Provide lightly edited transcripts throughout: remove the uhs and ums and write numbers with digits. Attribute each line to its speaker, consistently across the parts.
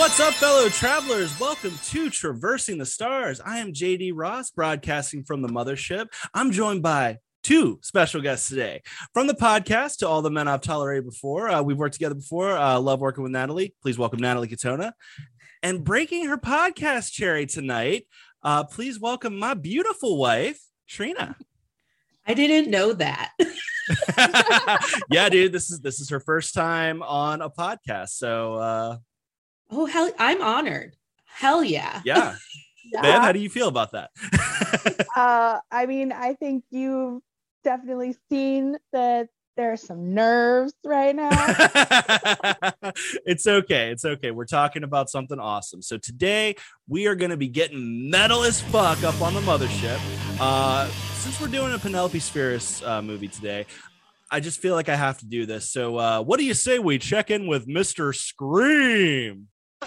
Speaker 1: What's up, fellow travelers? Welcome to Traversing the Stars. I am JD Ross, broadcasting from the mothership. I'm joined by two special guests today. From the podcast to all the men I've tolerated before, we've worked together before. Love working with Natalie. Please welcome Natalie Katona. And breaking her podcast cherry tonight, please welcome my beautiful wife, Trina.
Speaker 2: I didn't know that.
Speaker 1: Yeah, dude, this is her first time on a podcast. So
Speaker 2: oh, hell, I'm honored. Hell yeah.
Speaker 1: Yeah.
Speaker 3: Yeah.
Speaker 1: Bev, how do you feel about that?
Speaker 3: I mean, I think you've definitely seen that there are some nerves right now.
Speaker 1: It's okay. It's okay. We're talking about something awesome. So today we are going to be getting metal as fuck up on the mothership. Since we're doing a Penelope Spheris movie today, I just feel like I have to do this. So what do you say we check in with Mr. Scream?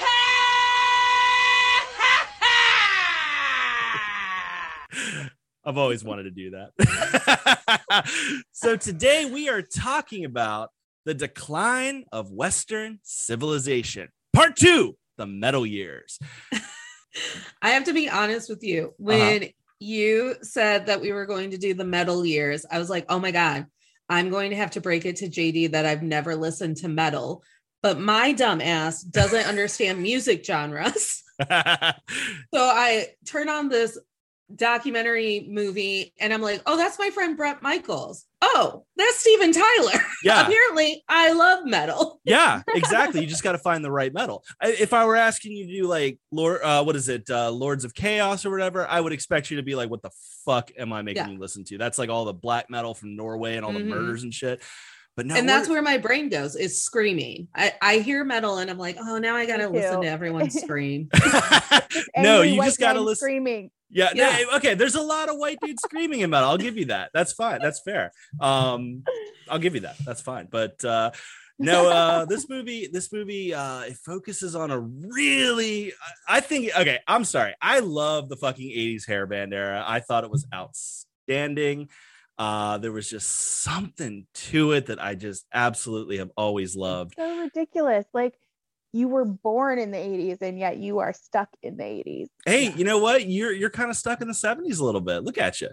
Speaker 1: I've always wanted to do that. So today we are talking about the decline of Western civilization. Part 2, the metal years.
Speaker 2: I have to be honest with you. When you said that we were going to do the metal years, I was like, oh my God, I'm going to have to break it to JD that I've never listened to metal. But my dumb ass doesn't understand music genres. So I turn on this documentary movie and I'm like, oh, that's my friend Bret Michaels. Oh, that's Steven Tyler.
Speaker 1: Yeah.
Speaker 2: Apparently I love metal.
Speaker 1: Yeah, exactly. You just got to find the right metal. If I were asking you to do like Lords of Chaos or whatever, I would expect you to be like, what the fuck am I making you listen to? That's like all the black metal from Norway and all the murders and shit. But no,
Speaker 2: and that's where my brain goes, is screaming. I hear metal and I'm like, oh, now I gotta listen to everyone scream.
Speaker 1: No, you just gotta listen.
Speaker 3: Screaming.
Speaker 1: Yeah. No, okay. There's a lot of white dudes screaming in metal. I'll give you that. That's fine. That's fair. I'll give you that. That's fine. But no, this movie, it focuses on a really, I think, okay, I'm sorry. I love the fucking 80s hairband era. I thought it was outstanding. There was just something to it that I just absolutely have always loved.
Speaker 3: So ridiculous. Like, you were born in the 80s and yet you are stuck in the 80s.
Speaker 1: Hey, you know what? You're kind of stuck in the 70s a little bit. Look at you.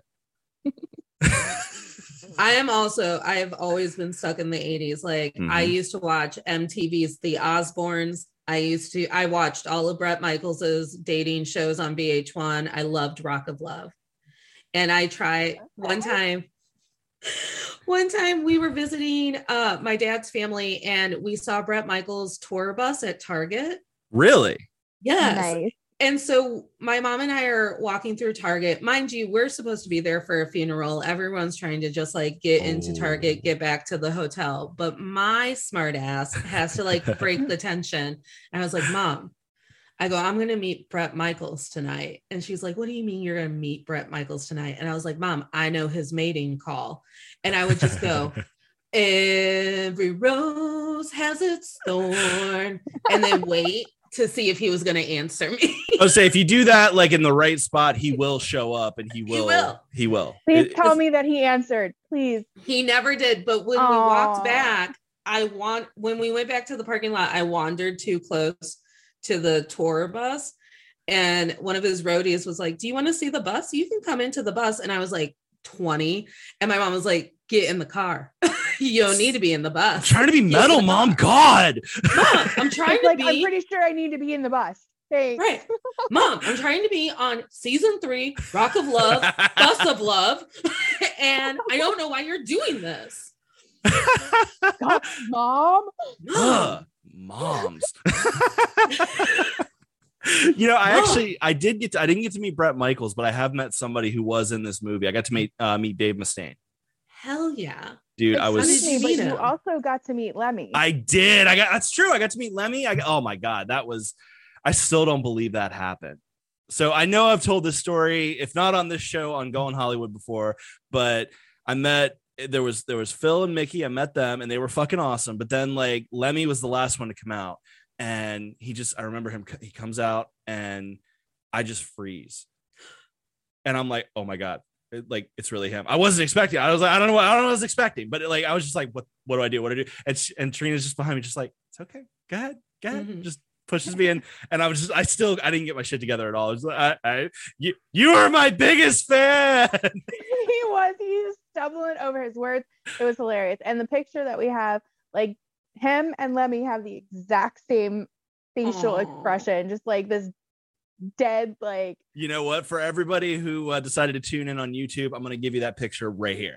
Speaker 2: I have always been stuck in the 80s. Like, I used to watch MTV's The Osbournes. I watched all of Bret Michaels's dating shows on VH1. I loved Rock of Love. And I tried one time we were visiting my dad's family and we saw Bret Michaels' tour bus at Target.
Speaker 1: Really?
Speaker 2: Yes.
Speaker 3: Nice.
Speaker 2: And so my mom and I are walking through Target. Mind you, we're supposed to be there for a funeral. Everyone's trying to just like get into Target, get back to the hotel. But my smart ass has to like break the tension. And I was like, Mom, I go, I'm going to meet Bret Michaels tonight. And she's like, what do you mean you're going to meet Bret Michaels tonight? And I was like, Mom, I know his mating call. And I would just go, every rose has its thorn. And then wait to see if he was going to answer me.
Speaker 1: I'll say if you do that, like in the right spot, he will show up and he will.
Speaker 3: Please tell me that he answered, please.
Speaker 2: He never did. But when we walked back, when we went back to the parking lot, I wandered too close to the tour bus. And one of his roadies was like, do you want to see the bus? You can come into the bus. And I was like 20. And my mom was like, get in the car. You don't need to be in the bus.
Speaker 1: I'm trying to be metal, Mom. God.
Speaker 2: Mom, I'm trying to be.
Speaker 3: I'm pretty sure I need to be in the bus. Thanks.
Speaker 2: Right. Mom, I'm trying to be on season 3, Rock of Love, Bus of Love. And I don't know why you're doing this.
Speaker 3: God, Mom.
Speaker 1: Moms. You know, I didn't get to meet Bret Michaels, but I have met somebody who was in this movie. I got to meet Dave Mustaine.
Speaker 2: Hell yeah.
Speaker 1: Dude,
Speaker 3: But you also got to meet Lemmy.
Speaker 1: I did. That's true. I got to meet Lemmy. Oh my God. I still don't believe that happened. So I know I've told this story, if not on this show, on Going Hollywood before, but there was Phil and Mickey. I met them and they were fucking awesome. But then like Lemmy was the last one to come out. And I remember him, he comes out and I just freeze. And I'm like, oh my God, it's really him. I wasn't expecting. I was like, I don't know what I was expecting, but like, I was just like, what do I do? And Trina's just behind me, just like, it's okay. Go ahead. Just pushes me in, and I didn't get my shit together at all. I was like, you are my biggest fan.
Speaker 3: He was stumbling over his words. It was hilarious. And the picture that we have, like him and Lemmy have the exact same facial expression, just like this dead, like.
Speaker 1: You know what? For everybody who decided to tune in on YouTube, I'm going to give you that picture right here.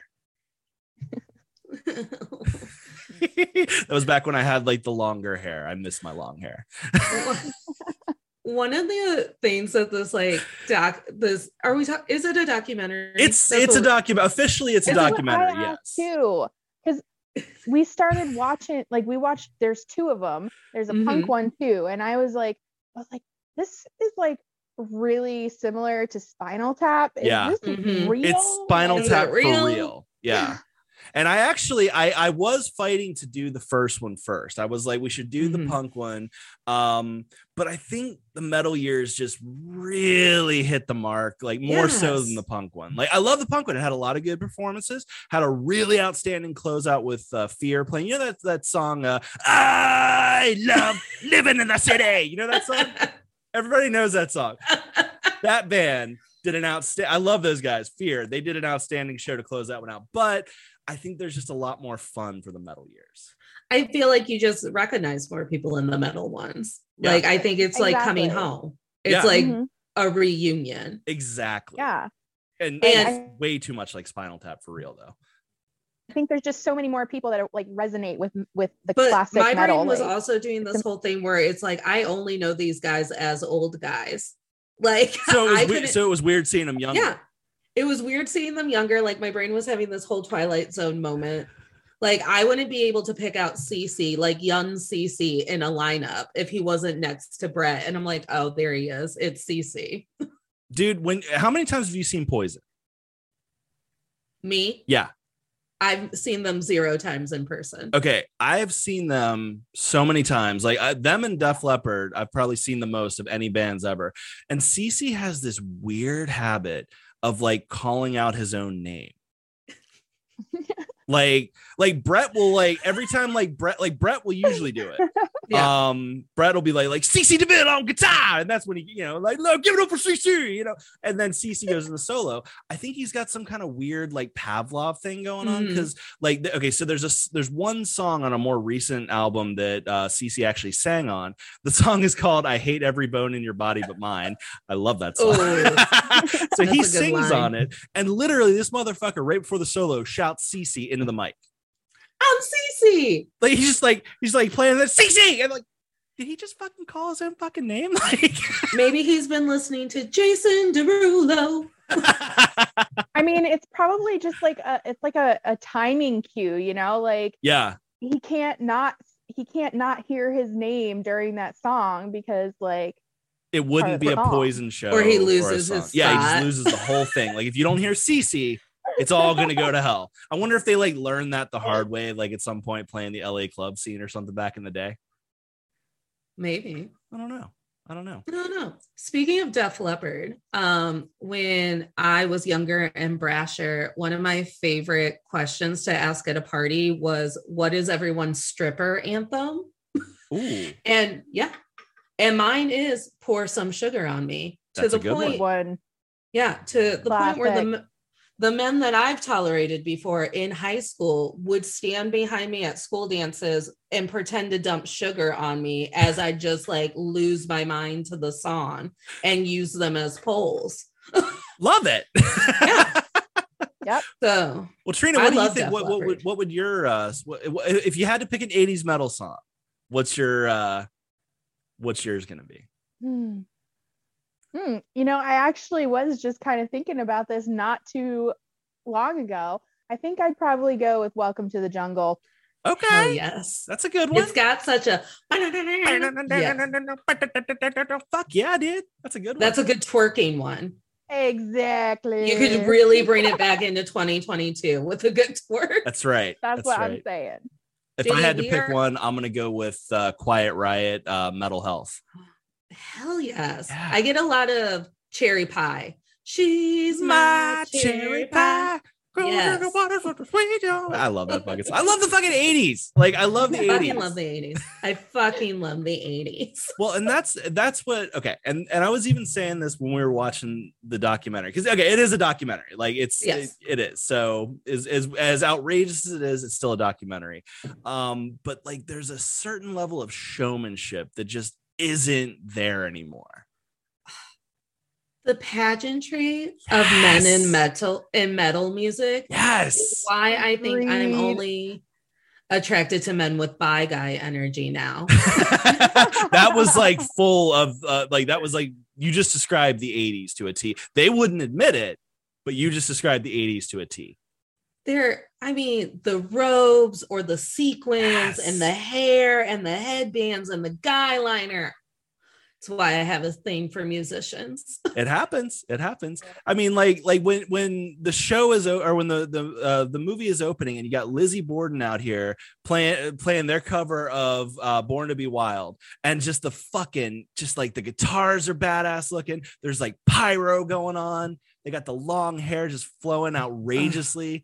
Speaker 1: That was back when I had like the longer hair. I miss my long hair.
Speaker 2: One of the things that is it a documentary?
Speaker 1: It's a document. Officially, it's a documentary. Yes.
Speaker 3: Too, because we started watching. Like we watched. There's two of them. There's a punk one too, and I was like, this is like really similar to Spinal Tap. Is this real?
Speaker 1: It's Spinal Tap for real. Yeah. And I actually, I was fighting to do the first one first. I was like, we should do the punk one. But I think the Metal Years just really hit the mark, like more so than the punk one. Like I love the punk one. It had a lot of good performances, had a really outstanding closeout with Fear playing. You know that song, I love living in the city. You know that song? Everybody knows that song. That band did an outstanding. I love those guys. Fear. They did an outstanding show to close that one out. But I think there's just a lot more fun for the Metal Years.
Speaker 2: I feel like you just recognize more people in the metal ones. Yeah. Like I think it's like coming home. It's like a reunion.
Speaker 1: Exactly.
Speaker 3: Yeah.
Speaker 1: And it's way too much like Spinal Tap for real though.
Speaker 3: I think there's just so many more people that like resonate with the classic
Speaker 2: my
Speaker 3: metal.
Speaker 2: brain was also doing this whole thing where it's like I only know these guys as old guys. Like
Speaker 1: so it was weird seeing them younger.
Speaker 2: Yeah. It was weird seeing them younger. Like my brain was having this whole Twilight Zone moment. Like I wouldn't be able to pick out CC, like young CC in a lineup if he wasn't next to Brett. And I'm like, oh, there he is. It's CC.
Speaker 1: Dude, how many times have you seen Poison?
Speaker 2: Me?
Speaker 1: Yeah.
Speaker 2: I've seen them 0 times in person.
Speaker 1: Okay. I've seen them so many times. Like them and Def Leppard, I've probably seen the most of any bands ever. And CC has this weird habit of like calling out his own name. like Brett will like every time Brett will usually do it. Yeah. Brett will be like CC DeVille on guitar, and that's when he like give it up for CC, and then CC goes in the solo. I think he's got some kind of weird like Pavlov thing going on because so there's one song on a more recent album that CC actually sang on. The song is called "I Hate Every Bone in Your Body But Mine." I love that song. So he sings on it, and literally this motherfucker right before the solo shouts CC into the mic.
Speaker 2: I'm CC.
Speaker 1: Like he's like playing the CC, and like, did he just fucking call his own fucking name? Like
Speaker 2: maybe he's been listening to Jason Derulo.
Speaker 3: I mean, it's probably just like a timing cue, like he can't not hear his name during that song because like
Speaker 1: it wouldn't be a Poison show,
Speaker 2: or he loses his spot.
Speaker 1: Yeah, he just loses the whole thing. Like if you don't hear CC, it's all going to go to hell. I wonder if they like learned that the hard way, like at some point playing the LA club scene or something back in the day.
Speaker 2: Maybe.
Speaker 1: I don't know.
Speaker 2: Speaking of Def Leppard, when I was younger and brasher, one of my favorite questions to ask at a party was, what is everyone's stripper anthem?
Speaker 1: Ooh.
Speaker 2: And mine is Pour Some Sugar on Me.
Speaker 1: That's a good
Speaker 3: one.
Speaker 2: Yeah, to the point where the men that I've tolerated before in high school would stand behind me at school dances and pretend to dump sugar on me as I just like lose my mind to the song and use them as poles.
Speaker 1: Love it.
Speaker 2: Yeah.
Speaker 3: Yep.
Speaker 2: So,
Speaker 1: well, Trina, what do you think? What would your if you had to pick an 80s metal song, what's yours going to be?
Speaker 3: I actually was just kind of thinking about this not too long ago. I think I'd probably go with Welcome to the Jungle.
Speaker 1: Okay.
Speaker 2: Oh, yes.
Speaker 1: That's a good one.
Speaker 2: It's got such a...
Speaker 1: Fuck yeah, dude. That's a good one.
Speaker 2: That's a good twerking one.
Speaker 3: Exactly.
Speaker 2: You could really bring it back into 2022 with a good twerk.
Speaker 1: That's right.
Speaker 3: That's what I'm saying.
Speaker 1: If I had to pick one, I'm going to go with Quiet Riot, Mental Health.
Speaker 2: Hell yes. Yeah. I get a lot of Cherry Pie. She's my cherry pie. Yes.
Speaker 1: I love that fucking song. I love the fucking 80s. Like, I love the 80s.
Speaker 2: I fucking love the 80s. I fucking love the 80s.
Speaker 1: Well, and that's what, okay. And I was even saying this when we were watching the documentary, because okay, it is a documentary. Like it is. So as outrageous as it is, it's still a documentary. But like there's a certain level of showmanship that just isn't there anymore.
Speaker 2: The pageantry of men in metal music.
Speaker 1: Yes.
Speaker 2: Is why I think I'm only attracted to men with bi guy energy now.
Speaker 1: That was like full of that was like, you just described the 80s to a T. They wouldn't admit it, but you just described the 80s to a T.
Speaker 2: The robes or the sequins and the hair and the headbands and the guy liner. That's why I have a thing for musicians. It happens.
Speaker 1: I mean, like when the show is or when the movie is opening and you got Lizzie Borden out here playing their cover of Born to Be Wild, and just the guitars are badass looking. There's like pyro going on. They got the long hair just flowing outrageously.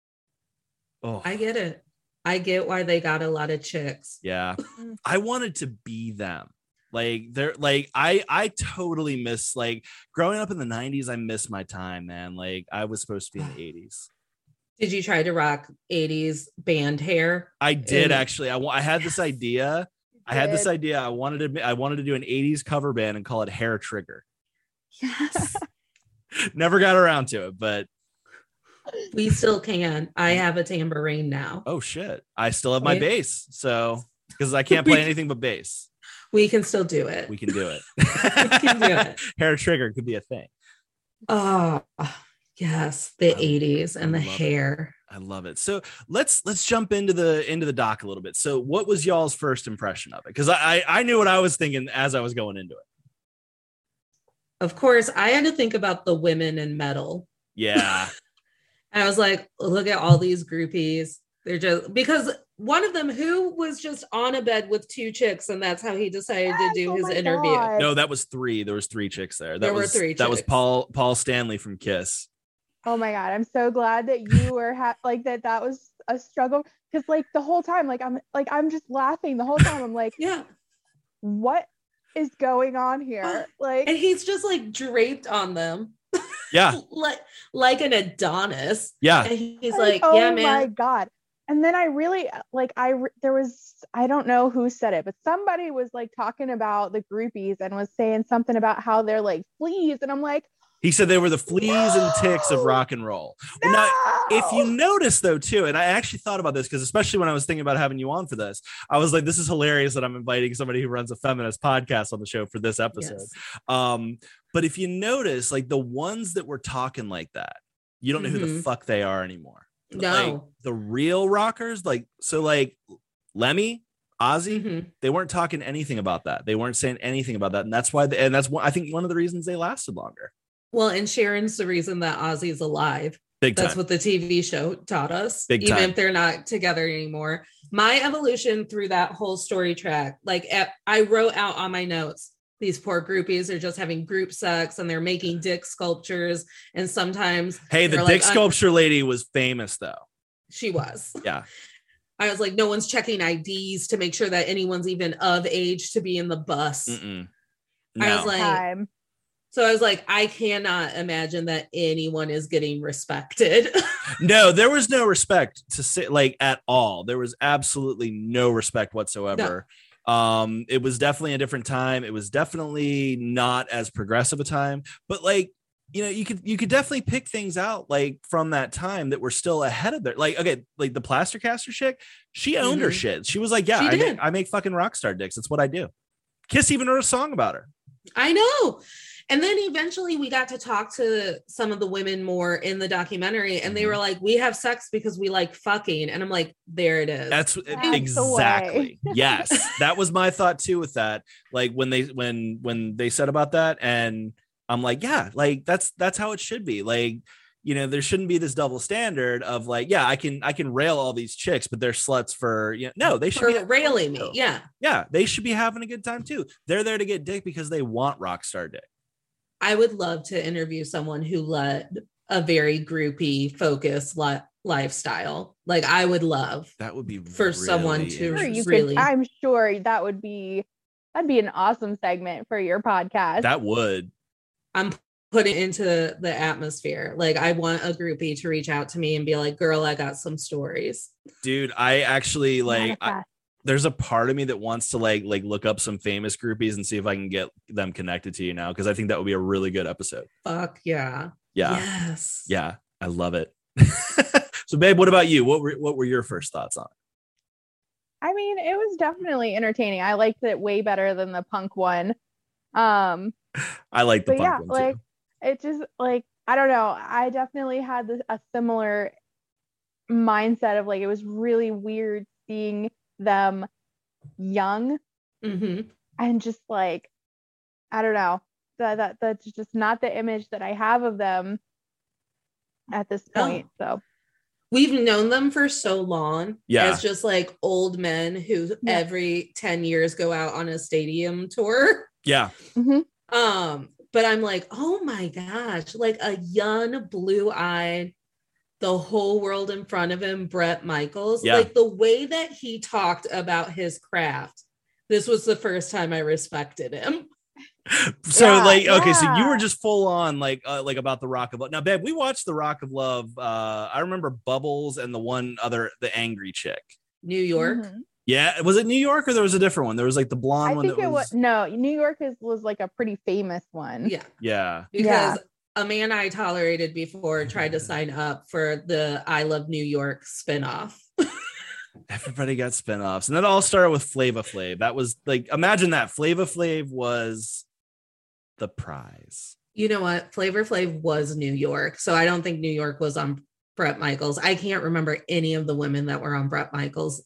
Speaker 1: Oh,
Speaker 2: I get it. I get why they got a lot of chicks.
Speaker 1: Yeah. I wanted to be them. Like they're like, I totally miss, like, growing up in the 90s. I miss my time, man. Like, I was supposed to be in the 80s.
Speaker 2: Did you try to rock 80s band hair?
Speaker 1: I did, actually. I had this idea. I wanted to do an 80s cover band and call it Hair Trigger.
Speaker 2: Yes.
Speaker 1: Never got around to it, but
Speaker 2: we still can. I have a tambourine now.
Speaker 1: Oh shit. I still have my bass. So, because I can't play anything but bass.
Speaker 2: We can still do it.
Speaker 1: We can do it.
Speaker 2: We can do it.
Speaker 1: Hair Trigger could be a thing.
Speaker 2: Oh, yes, the 80s and the hair.
Speaker 1: I love it. So let's jump into the doc a little bit. So what was y'all's first impression of it? Because I knew what I was thinking as I was going into it.
Speaker 2: Of course, I had to think about the women in metal.
Speaker 1: Yeah.
Speaker 2: And I was like, look at all these groupies. They're just, because one of them who was just on a bed with two chicks, and that's how he decided to do his interview.
Speaker 3: God.
Speaker 1: No, that was three. There was three chicks there.
Speaker 2: There were three chicks.
Speaker 1: That was Paul Stanley from Kiss.
Speaker 3: Oh my God. I'm so glad that you were that was a struggle. Cause like the whole time, I'm just laughing the whole time. I'm like,
Speaker 2: yeah,
Speaker 3: what is going on here? Like,
Speaker 2: and he's just like draped on them.
Speaker 1: Yeah.
Speaker 2: like an Adonis.
Speaker 1: Yeah.
Speaker 2: And he's like,
Speaker 3: oh
Speaker 2: yeah, man.
Speaker 3: Oh my God. And then I really there was, I don't know who said it, but somebody was like talking about the groupies and was saying something about how they're like fleas. And I'm like,
Speaker 1: he said they were the fleas and ticks of rock and roll.
Speaker 3: No!
Speaker 1: Now, if you notice though, too, and I actually thought about this, because especially when I was thinking about having you on for this, I was like, this is hilarious that I'm inviting somebody who runs a feminist podcast on the show for this episode. Yes. But if you notice, like the ones that were talking like that, you don't know who the fuck they are anymore.
Speaker 2: No.
Speaker 1: Like, the real rockers, like Lemmy, Ozzy, they weren't talking anything about that. They weren't saying anything about that. And that's why, I think one of the reasons they lasted longer.
Speaker 2: Well, and Sharon's the reason that Ozzy's alive.
Speaker 1: Big time.
Speaker 2: That's what the TV show taught us.
Speaker 1: Big time.
Speaker 2: Even if they're not together anymore. My evolution through that whole story track, I wrote out on my notes, these poor groupies are just having group sex and they're making dick sculptures. And sometimes,
Speaker 1: hey, the dick sculpture lady was famous though.
Speaker 2: She was.
Speaker 1: Yeah.
Speaker 2: I was like, no one's checking IDs to make sure that anyone's even of age to be in the bus.
Speaker 1: No.
Speaker 2: I was like, so I was like, I cannot imagine that anyone is getting respected.
Speaker 1: No, there was no respect to say, like, at all. There was absolutely no respect whatsoever. No. It was definitely a different time. It was definitely not as progressive a time, but like, you know, you could definitely pick things out like from that time that were still ahead of their, like, okay, like the Plastercaster chick, she owned her shit. She was like, yeah, I make fucking rock star dicks. That's what I do. Kiss even wrote a song about her.
Speaker 2: I know. And then eventually we got to talk to some of the women more in the documentary, and they were like, we have sex because we like fucking. And I'm like, there it is.
Speaker 1: That's exactly. Yes. That was my thought too with that. Like when they said about that, and I'm like, yeah, like that's how it should be. Like, you know, there shouldn't be this double standard of like, yeah, I can rail all these chicks, but they're sluts for, you know, no, they should be
Speaker 2: railing me. Yeah.
Speaker 1: Yeah. They should be having a good time too. They're there to get dick because they want rock star dick.
Speaker 2: I would love to interview someone who let a very groupie focused lifestyle. Like I would love
Speaker 1: that would be
Speaker 2: for someone to
Speaker 3: Sure,
Speaker 2: really.
Speaker 3: I'm sure that'd be an awesome segment for your podcast.
Speaker 1: That would.
Speaker 2: I'm putting into the atmosphere. Like I want a groupie to reach out to me and be like, girl, I got some stories.
Speaker 1: Dude, I actually there's a part of me that wants to like look up some famous groupies and see if I can get them connected to you now, because I think that would be a really good episode.
Speaker 2: Fuck yeah.
Speaker 1: Yeah.
Speaker 2: Yes.
Speaker 1: Yeah. I love it. So babe, what about you? What were your first thoughts on it?
Speaker 3: I mean, it was definitely entertaining. I liked it way better than the punk one.
Speaker 1: I like the punk one
Speaker 3: like
Speaker 1: too.
Speaker 3: it just like, I don't know. I definitely had a similar mindset of like, it was really weird seeing them young and just like, I don't know, that's just not the image that I have of them at this point. So
Speaker 2: we've known them for so long as just like old men who every 10 years go out on a stadium tour.
Speaker 1: Yeah.
Speaker 2: But I'm like, oh my gosh, like a young, blue-eyed, the whole world in front of him, Bret Michaels.
Speaker 1: Yeah.
Speaker 2: Like the way that he talked about his craft, this was the first time I respected him.
Speaker 1: So so you were just full on like about the Rock of Love. Now, babe, we watched the Rock of Love. I remember Bubbles and the angry chick.
Speaker 2: New York.
Speaker 1: Yeah, was it New York or there was a different one? There was like the blonde one.
Speaker 3: I think it was no. New York was like a pretty famous one.
Speaker 1: Yeah.
Speaker 2: Because a man I tolerated before tried to sign up for the I Love New York spinoff.
Speaker 1: Everybody got spinoffs, and that all started with Flava Flav. That was like, imagine that Flava Flav was the prize.
Speaker 2: You know what? Flavor Flav was New York, so I don't think New York was on Bret Michaels. I can't remember any of the women that were on Bret Michaels'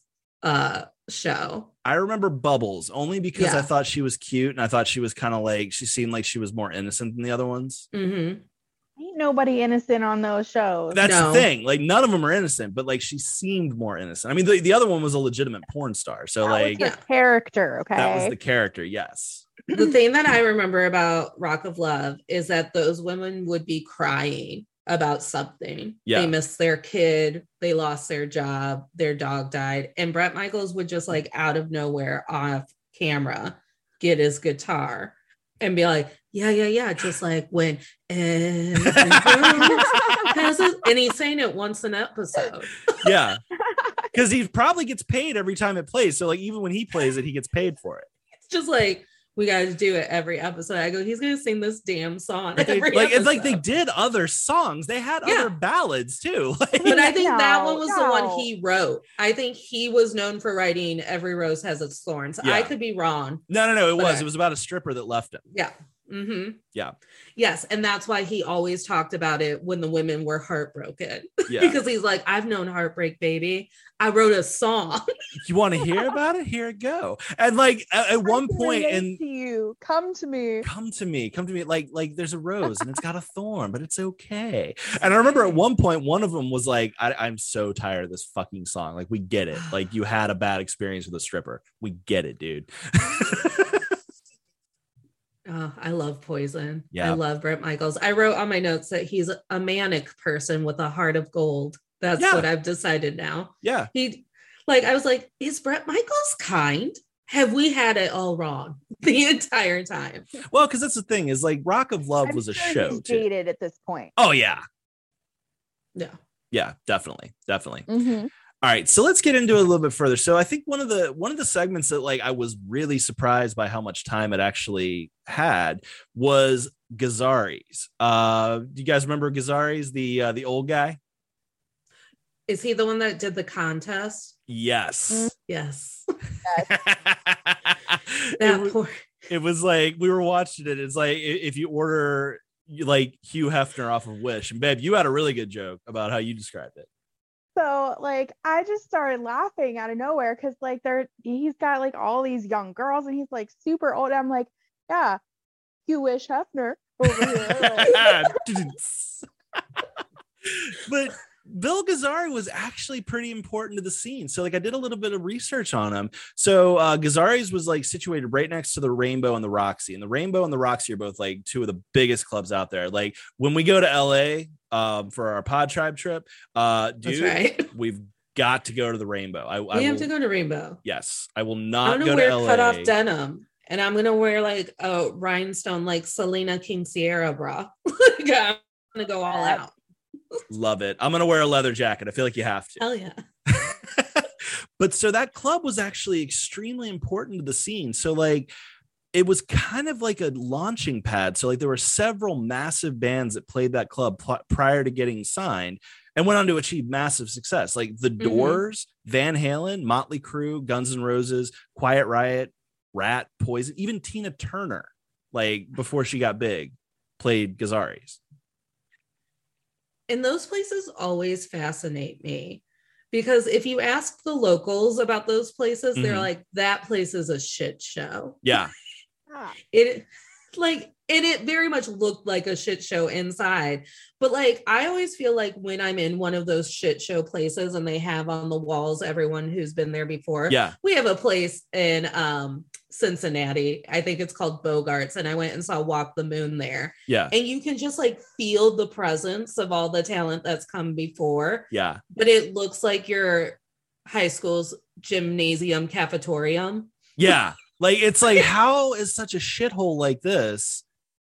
Speaker 2: show.
Speaker 1: I remember Bubbles only because I thought she was cute, and I thought she was kind of like, she seemed like she was more innocent than the other ones.
Speaker 3: Ain't nobody innocent on those shows.
Speaker 1: That's the thing. Like none of them are innocent, but like she seemed more innocent. I mean, the other one was a legitimate porn star, so
Speaker 3: that
Speaker 1: like
Speaker 3: was the character. Okay,
Speaker 1: that was the character. Yes.
Speaker 2: The thing that I remember about Rock of Love is that those women would be crying about something. They missed their kid, they lost their job, their dog died, and Bret Michaels would just like out of nowhere off camera get his guitar and be like, yeah, just like when and he's saying it once an episode.
Speaker 1: Yeah, because he probably gets paid every time it plays, so like even when he plays it, he gets paid for it.
Speaker 2: It's just like, we got to do it every episode. I go, he's gonna sing this damn song every
Speaker 1: like
Speaker 2: episode.
Speaker 1: It's like they did other songs, they had other ballads too. Like,
Speaker 2: but I think that one was the one he wrote. I think he was known for writing Every Rose Has Its Thorns. I could be wrong.
Speaker 1: No, it was about a stripper that left him. Yeah.
Speaker 2: Yes, and that's why he always talked about it when the women were heartbroken. Because he's like, I've known heartbreak, baby. I wrote a song.
Speaker 1: You want to hear about it? Here it go. And like at one point, and
Speaker 3: come to me.
Speaker 1: Like there's a rose and it's got a thorn, but it's okay. And I remember at one point, one of them was like, I'm so tired of this fucking song. Like, we get it. Like, you had a bad experience with a stripper. We get it, dude.
Speaker 2: Oh, I love Poison.
Speaker 1: Yeah.
Speaker 2: I love Bret Michaels. I wrote on my notes that he's a manic person with a heart of gold. That's what I've decided now.
Speaker 1: Yeah.
Speaker 2: I was like, is Bret Michaels kind? Have we had it all wrong the entire time?
Speaker 1: Well, because that's the thing is like Rock of Love was a show.
Speaker 3: He's dated at this point.
Speaker 1: Oh yeah.
Speaker 2: Yeah.
Speaker 1: Yeah, definitely.
Speaker 3: Mm-hmm.
Speaker 1: All right, so let's get into it a little bit further. So I think one of the segments that like I was really surprised by how much time it actually had was Gazzarri's. Do you guys remember Gazzarri's, the old guy?
Speaker 2: Is he the one that did the contest?
Speaker 1: Yes.
Speaker 2: Yes.
Speaker 1: It was like we were watching it. It's like if you order like Hugh Hefner off of Wish, and babe, you had a really good joke about how you described it.
Speaker 3: So like I just started laughing out of nowhere because like he's got like all these young girls and he's like super old. I'm like, yeah, you wish Hefner over here.
Speaker 1: But Bill Gazzarri was actually pretty important to the scene. So like I did a little bit of research on him. So Gazzarri's was like situated right next to the Rainbow and the Roxy. And the Rainbow and the Roxy are both like two of the biggest clubs out there. Like when we go to LA, for our Pod Tribe trip. Dude,
Speaker 2: That's right.
Speaker 1: we've got to go to the Rainbow.
Speaker 2: We have to go to Rainbow.
Speaker 1: Yes, I will
Speaker 2: I'm
Speaker 1: not
Speaker 2: gonna
Speaker 1: go
Speaker 2: wear
Speaker 1: to LA.
Speaker 2: cut off denim, and I'm gonna wear like a rhinestone, like Selena King Sierra bra. Like, I'm gonna go all out.
Speaker 1: Love it. I'm gonna wear a leather jacket. I feel like you have to.
Speaker 2: Hell yeah.
Speaker 1: But so that club was actually extremely important to the scene. So like it was kind of like a launching pad. So like there were several massive bands that played that club prior to getting signed and went on to achieve massive success. Like The Doors, Van Halen, Motley Crue, Guns N' Roses, Quiet Riot, Rat, Poison, even Tina Turner, like before she got big, played Gazzarri's.
Speaker 2: And those places always fascinate me. Because if you ask the locals about those places, they're like, that place is a shit show.
Speaker 1: Yeah.
Speaker 2: It very much looked like a shit show inside. But like, I always feel like when I'm in one of those shit show places and they have on the walls everyone who's been there before.
Speaker 1: Yeah.
Speaker 2: We have a place in Cincinnati. I think it's called Bogarts. And I went and saw Walk the Moon there.
Speaker 1: Yeah.
Speaker 2: And you can just like feel the presence of all the talent that's come before.
Speaker 1: Yeah.
Speaker 2: But it looks like your high school's gymnasium cafetorium.
Speaker 1: Yeah. Like, it's like, how is such a shithole like this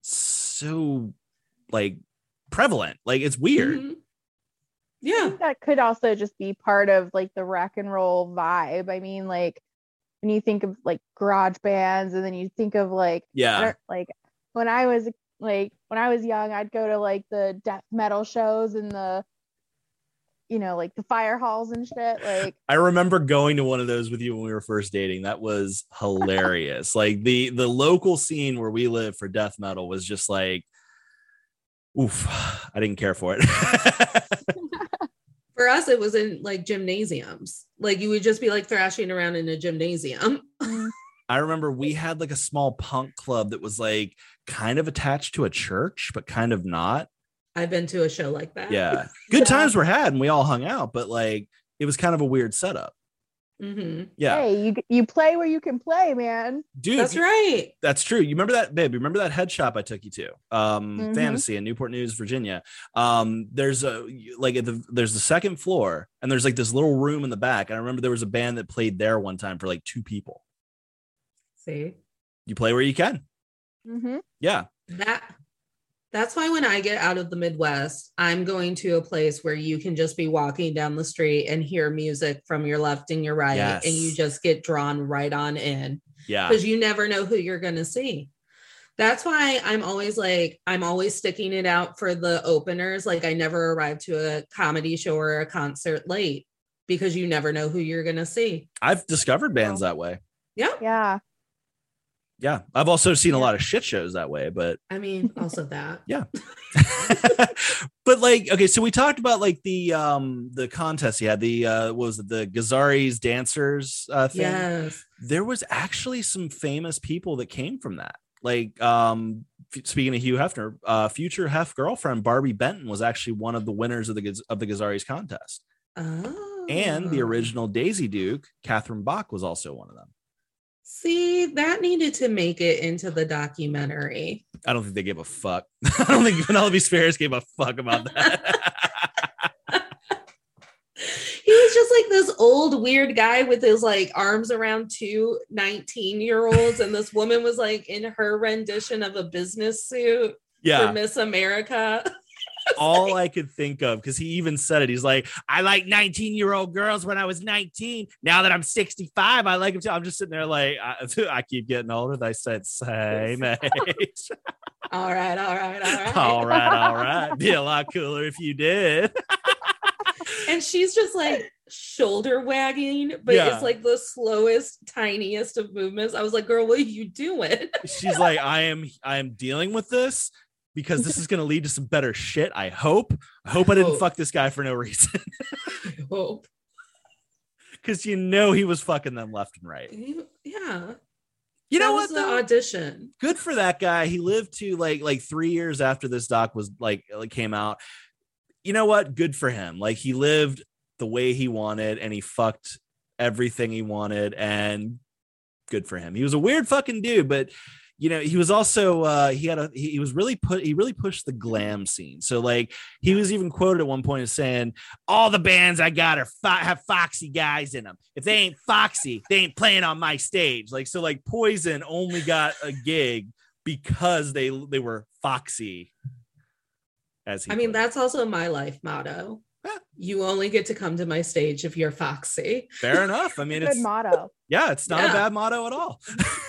Speaker 1: so like prevalent? Like, it's weird.
Speaker 2: Mm-hmm.
Speaker 3: I
Speaker 2: Yeah.
Speaker 3: think that could also just be part of like the rock and roll vibe. I mean, like when you think of like garage bands and then you think of like, like when I was young, I'd go to like the death metal shows and the, you know, like the fire halls and shit. Like
Speaker 1: I remember going to one of those with you when we were first dating. That was hilarious. Like the local scene where we live for death metal was just like, oof, I didn't care for it.
Speaker 2: For us, it was in like gymnasiums. Like you would just be like thrashing around in a gymnasium.
Speaker 1: I remember we had like a small punk club that was like kind of attached to a church, but kind of not.
Speaker 2: I've been to a show like that.
Speaker 1: Yeah. Good times were had and we all hung out, but like it was kind of a weird setup.
Speaker 2: Mm-hmm.
Speaker 1: Yeah.
Speaker 3: Hey, you play where you can play, man.
Speaker 1: Dude,
Speaker 2: that's right.
Speaker 1: That's true. You remember that, babe? Remember that head shop I took you to? Fantasy in Newport News, Virginia. There's there's the second floor and there's like this little room in the back. And I remember there was a band that played there one time for like 2 people.
Speaker 2: See,
Speaker 1: you play where you can.
Speaker 3: Mm-hmm.
Speaker 1: Yeah.
Speaker 2: That's why when I get out of the Midwest, I'm going to a place where you can just be walking down the street and hear music from your left and your right.
Speaker 1: Yes.
Speaker 2: And you just get drawn right on in.
Speaker 1: Yeah.
Speaker 2: Because you never know who you're going to see. That's why I'm always sticking it out for the openers. Like I never arrive to a comedy show or a concert late because you never know who you're going to see.
Speaker 1: I've discovered bands that way.
Speaker 2: Yeah.
Speaker 3: Yeah.
Speaker 1: Yeah. I've also seen a lot of shit shows that way, but
Speaker 2: I mean, also that.
Speaker 1: Yeah. But like, okay, so we talked about like the contest you had, what was it, the Gazzarri's dancers thing?
Speaker 2: Yes.
Speaker 1: There was actually some famous people that came from that. Like, speaking of Hugh Hefner, future Hef girlfriend Barbie Benton was actually one of the winners of the Gazzarri's contest.
Speaker 2: Oh.
Speaker 1: And the original Daisy Duke, Catherine Bach, was also one of them.
Speaker 2: See, that needed to make it into the documentary.
Speaker 1: I don't think they gave a fuck. I don't think Penelope Spheres gave a fuck about that.
Speaker 2: He was just like this old weird guy with his like arms around 2 19-year-olds, and this woman was like in her rendition of a business suit for Miss America.
Speaker 1: All I could think of, because he even said it, he's like, I like 19-year-old girls when I was 19. Now that I'm 65, I like them too. I'm just sitting there like, I keep getting older. They said same age.
Speaker 2: All right.
Speaker 1: All right. Be a lot cooler if you did.
Speaker 2: And she's just like shoulder wagging, but it's like the slowest, tiniest of movements. I was like, girl, what are you doing?
Speaker 1: She's like, I am dealing with this because this is going to lead to some better shit. I hope I didn't fuck this guy for no reason.
Speaker 2: I hope.
Speaker 1: Because he was fucking them left and right.
Speaker 2: Yeah.
Speaker 1: You know what?
Speaker 2: The audition.
Speaker 1: Good for that guy. He lived to like 3 years after this doc was like came out. You know what? Good for him. Like he lived the way he wanted and he fucked everything he wanted, and good for him. He was a weird fucking dude, but he was also he really pushed the glam scene. So like he was even quoted at one point as saying, all the bands I got have foxy guys in them. If they ain't foxy, they ain't playing on my stage. Like, so like Poison only got a gig because they were foxy.
Speaker 2: That's also my life motto. You only get to come to my stage if you're foxy.
Speaker 1: Fair enough. I mean,
Speaker 3: Good motto.
Speaker 1: Yeah, it's not a bad motto at all.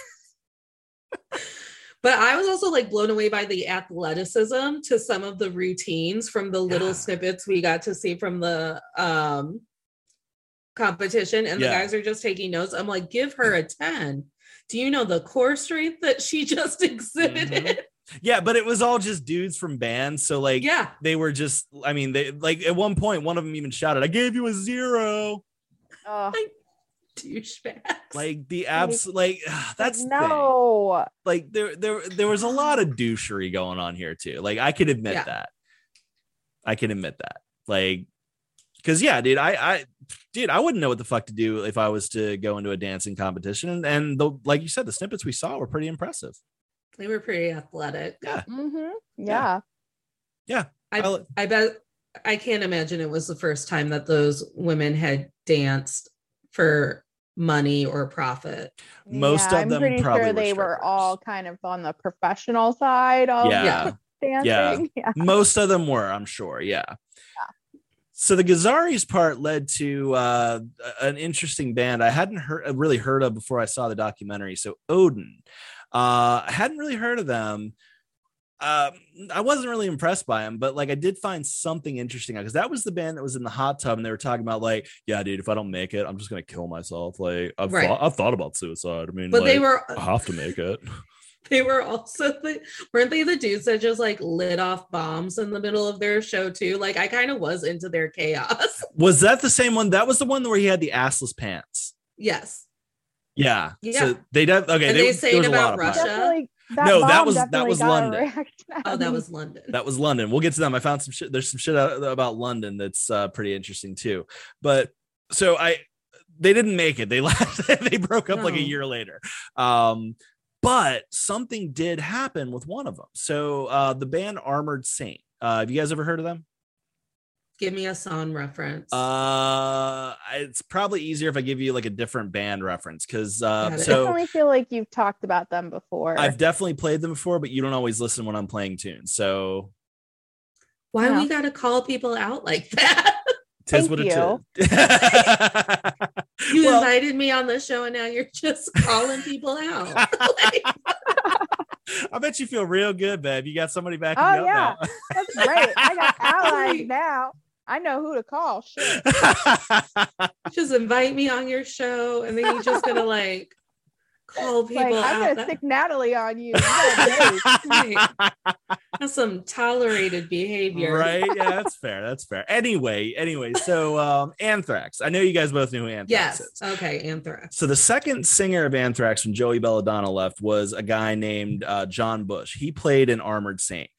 Speaker 2: But I was also like blown away by the athleticism to some of the routines from the little snippets we got to see from the competition. And the guys are just taking notes. I'm like, give her a 10. Do you know the core strength that she just exhibited?
Speaker 1: Mm-hmm. Yeah, but it was all just dudes from bands. So like, they were just, they like at one point, one of them even shouted, I gave you a 0.
Speaker 2: Like, douchebags.
Speaker 1: Like the absolute, like that's
Speaker 3: no.
Speaker 1: Like there was a lot of douchery going on here too. Like I can admit that. Like, because dude, I wouldn't know what the fuck to do if I was to go into a dancing competition. And like you said, the snippets we saw were pretty impressive.
Speaker 2: They were pretty athletic.
Speaker 1: Yeah.
Speaker 3: Mm-hmm. Yeah.
Speaker 2: I bet I can't imagine it was the first time that those women had danced for money or profit.
Speaker 1: Most of them, I'm pretty
Speaker 3: sure they were all kind of on the professional side of dancing.
Speaker 1: Yeah. Most of them were, I'm sure. Yeah. So the Gazaris part led to an interesting band I hadn't really heard of before I saw the documentary. So Odin. I hadn't really heard of them. I wasn't really impressed by them, but like I did find something interesting because that was the band that was in the hot tub and they were talking about like, yeah, dude, if I don't make it, I'm just gonna kill myself. Like I've thought about suicide. I mean, but
Speaker 2: they were
Speaker 1: I have to make it.
Speaker 2: They were also weren't they the dudes that just like lit off bombs in the middle of their show too? Like I kind of was into their chaos.
Speaker 1: Was that the same one? That was the one where he had the assless pants.
Speaker 2: Yes.
Speaker 1: Yeah. So they okay.
Speaker 2: And they saying about Russia.
Speaker 1: That was London.
Speaker 2: Oh, that was London.
Speaker 1: That was London. We'll get to them. I found some shit. There's some shit about London that's pretty interesting too. But so they didn't make it. They left. They broke up like a year later. But something did happen with one of them. So the band Armored Saint. Have you guys ever heard of them?
Speaker 2: Give me a song reference.
Speaker 1: It's probably easier if I give you like a different band reference because
Speaker 3: I definitely feel like you've talked about them before.
Speaker 1: I've definitely played them before, but you don't always listen when I'm playing tunes. So
Speaker 2: why we gotta call people out like that?
Speaker 1: Tis what it is.
Speaker 2: You invited me on the show and now you're just calling people out.
Speaker 1: I bet you feel real good, babe. You got somebody backing you up now.
Speaker 3: That's great. I got allies now. I know who to call. Shit.
Speaker 2: Just invite me on your show and then you're just gonna like call people out.
Speaker 3: I'm gonna stick Natalie on you.
Speaker 2: That's some tolerated behavior.
Speaker 1: Right? Yeah, that's fair. Anyway, so Anthrax. I know you guys both knew who Anthrax is.
Speaker 2: Okay, Anthrax.
Speaker 1: So the second singer of Anthrax when Joey Belladonna left was a guy named John Bush. He played in Armored Saint.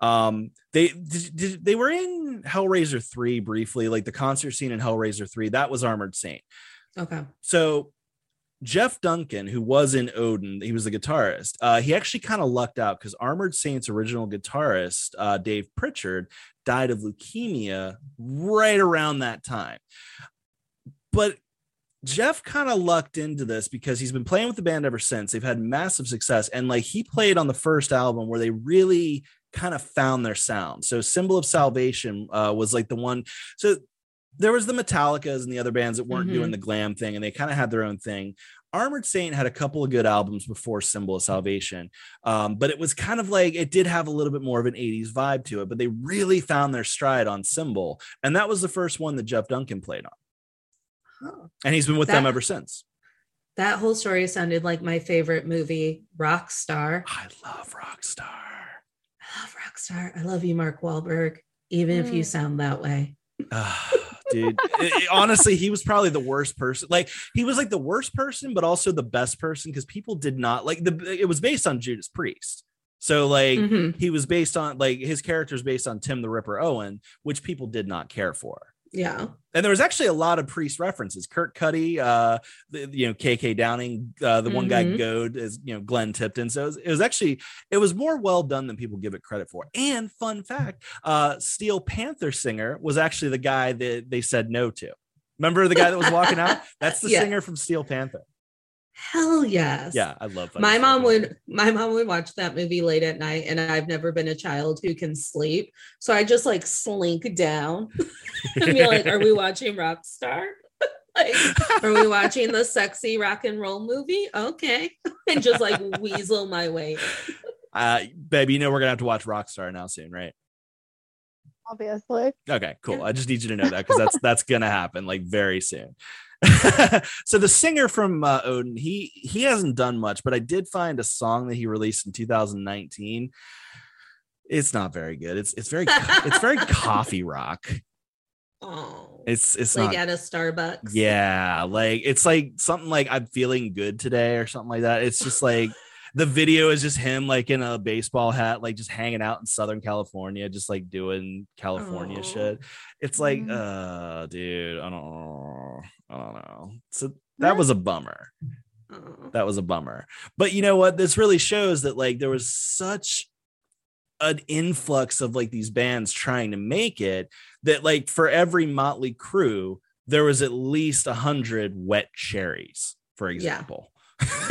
Speaker 1: They were in Hellraiser 3 briefly, like the concert scene in Hellraiser 3. That was Armored Saint.
Speaker 2: Okay.
Speaker 1: So Jeff Duncan, who was in Odin, he was the guitarist. He actually kind of lucked out because Armored Saint's original guitarist, Dave Pritchard, died of leukemia right around that time. But Jeff kind of lucked into this because he's been playing with the band ever since. They've had massive success. And like he played on the first album where they really kind of found their sound. So Symbol of Salvation was like the one. So there was the Metallicas and the other bands that weren't doing the glam thing, and they kind of had their own thing. Armored Saint had a couple of good albums before Symbol of Salvation, but it was kind of like it did have a little bit more of an 80s vibe to it, but they really found their stride on Symbol, and that was the first one that Jeff Duncan played on. And he's been with them ever since.
Speaker 2: That whole story sounded like my favorite movie, Rockstar.
Speaker 1: I love Rockstar.
Speaker 2: I love you, Mark Wahlberg, even if you sound that way.
Speaker 1: Dude, honestly, he was probably the worst person. Like he was like the worst person, but also the best person because people did not like it was based on Judas Priest. So like he was based on like his character is based on Tim the Ripper Owen, which people did not care for.
Speaker 2: Yeah.
Speaker 1: And there was actually a lot of Priest references. Kurt Cuddy, KK Downing, the one guy Goad is, Glenn Tipton. So it was more well done than people give it credit for. And fun fact, Steel Panther singer was actually the guy that they said no to. Remember the guy that was walking out? That's the singer from Steel Panther.
Speaker 2: Hell yes.
Speaker 1: Yeah, I love that.
Speaker 2: My mom would watch that movie late at night, and I've never been a child who can sleep. So I just like slink down and be like, are we watching Rockstar? Like, are we watching the sexy rock and roll movie? Okay. And just like weasel my way.
Speaker 1: Babe, we're gonna have to watch Rockstar now soon, right?
Speaker 3: Obviously.
Speaker 1: Okay, cool. Yeah. I just need you to know that because that's gonna happen like very soon. So the singer from Odin, he hasn't done much, but I did find a song that he released in 2019. It's not very good. It's very coffee rock.
Speaker 2: Oh,
Speaker 1: it's
Speaker 2: like
Speaker 1: not,
Speaker 2: at a Starbucks.
Speaker 1: Yeah, like it's like something like I'm feeling good today or something like that. It's just like the video is just him like in a baseball hat, like just hanging out in Southern California, just like doing California shit. It's like, dude, I don't know. So that was a bummer. That was a bummer. But you know what? This really shows that like there was such an influx of like these bands trying to make it that like for every Motley Crue, there was at least 100 Wet Cherries, for example. Yeah.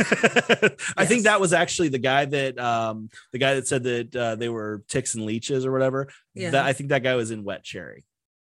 Speaker 1: I think that was actually the guy that said that they were ticks and leeches or whatever. Yeah. I think that guy was in Wet Cherry.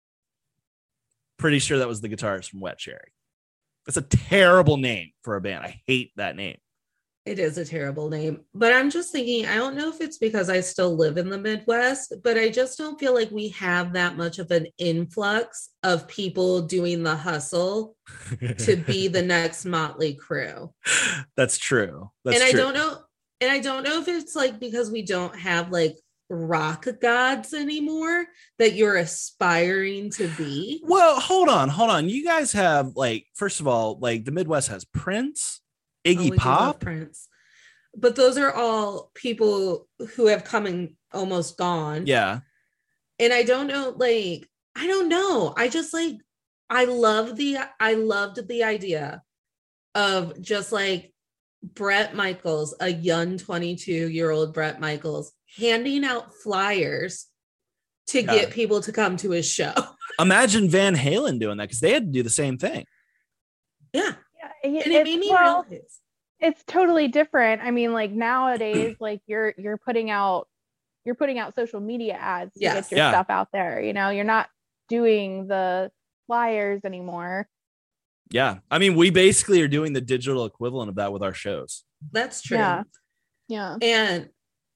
Speaker 1: Pretty sure that was the guitarist from Wet Cherry. It's a terrible name for a band. I hate that name.
Speaker 2: It is a terrible name, but I'm just thinking, I don't know if it's because I still live in the Midwest, but I just don't feel like we have that much of an influx of people doing the hustle to be the next Motley Crue.
Speaker 1: That's true.
Speaker 2: I don't know if it's like because we don't have like rock gods anymore that you're aspiring to be.
Speaker 1: Well, hold on. You guys have like, first of all, like the Midwest has Prince, Iggy Pop,
Speaker 2: Prince, but those are all people who have come and almost gone.
Speaker 1: Yeah.
Speaker 2: And I don't know, like, I don't know. I just like, I loved the idea of just like Bret Michaels, a young 22-year-old Bret Michaels, handing out flyers to get people to come to his show.
Speaker 1: Imagine Van Halen doing that because they had to do the same thing.
Speaker 2: Yeah. And it made me realize
Speaker 3: it's totally different. I mean, like nowadays, like you're putting out social media ads to get your stuff out there. You're not doing the flyers anymore.
Speaker 1: Yeah. I mean, we basically are doing the digital equivalent of that with our shows.
Speaker 2: That's true.
Speaker 3: Yeah.
Speaker 2: And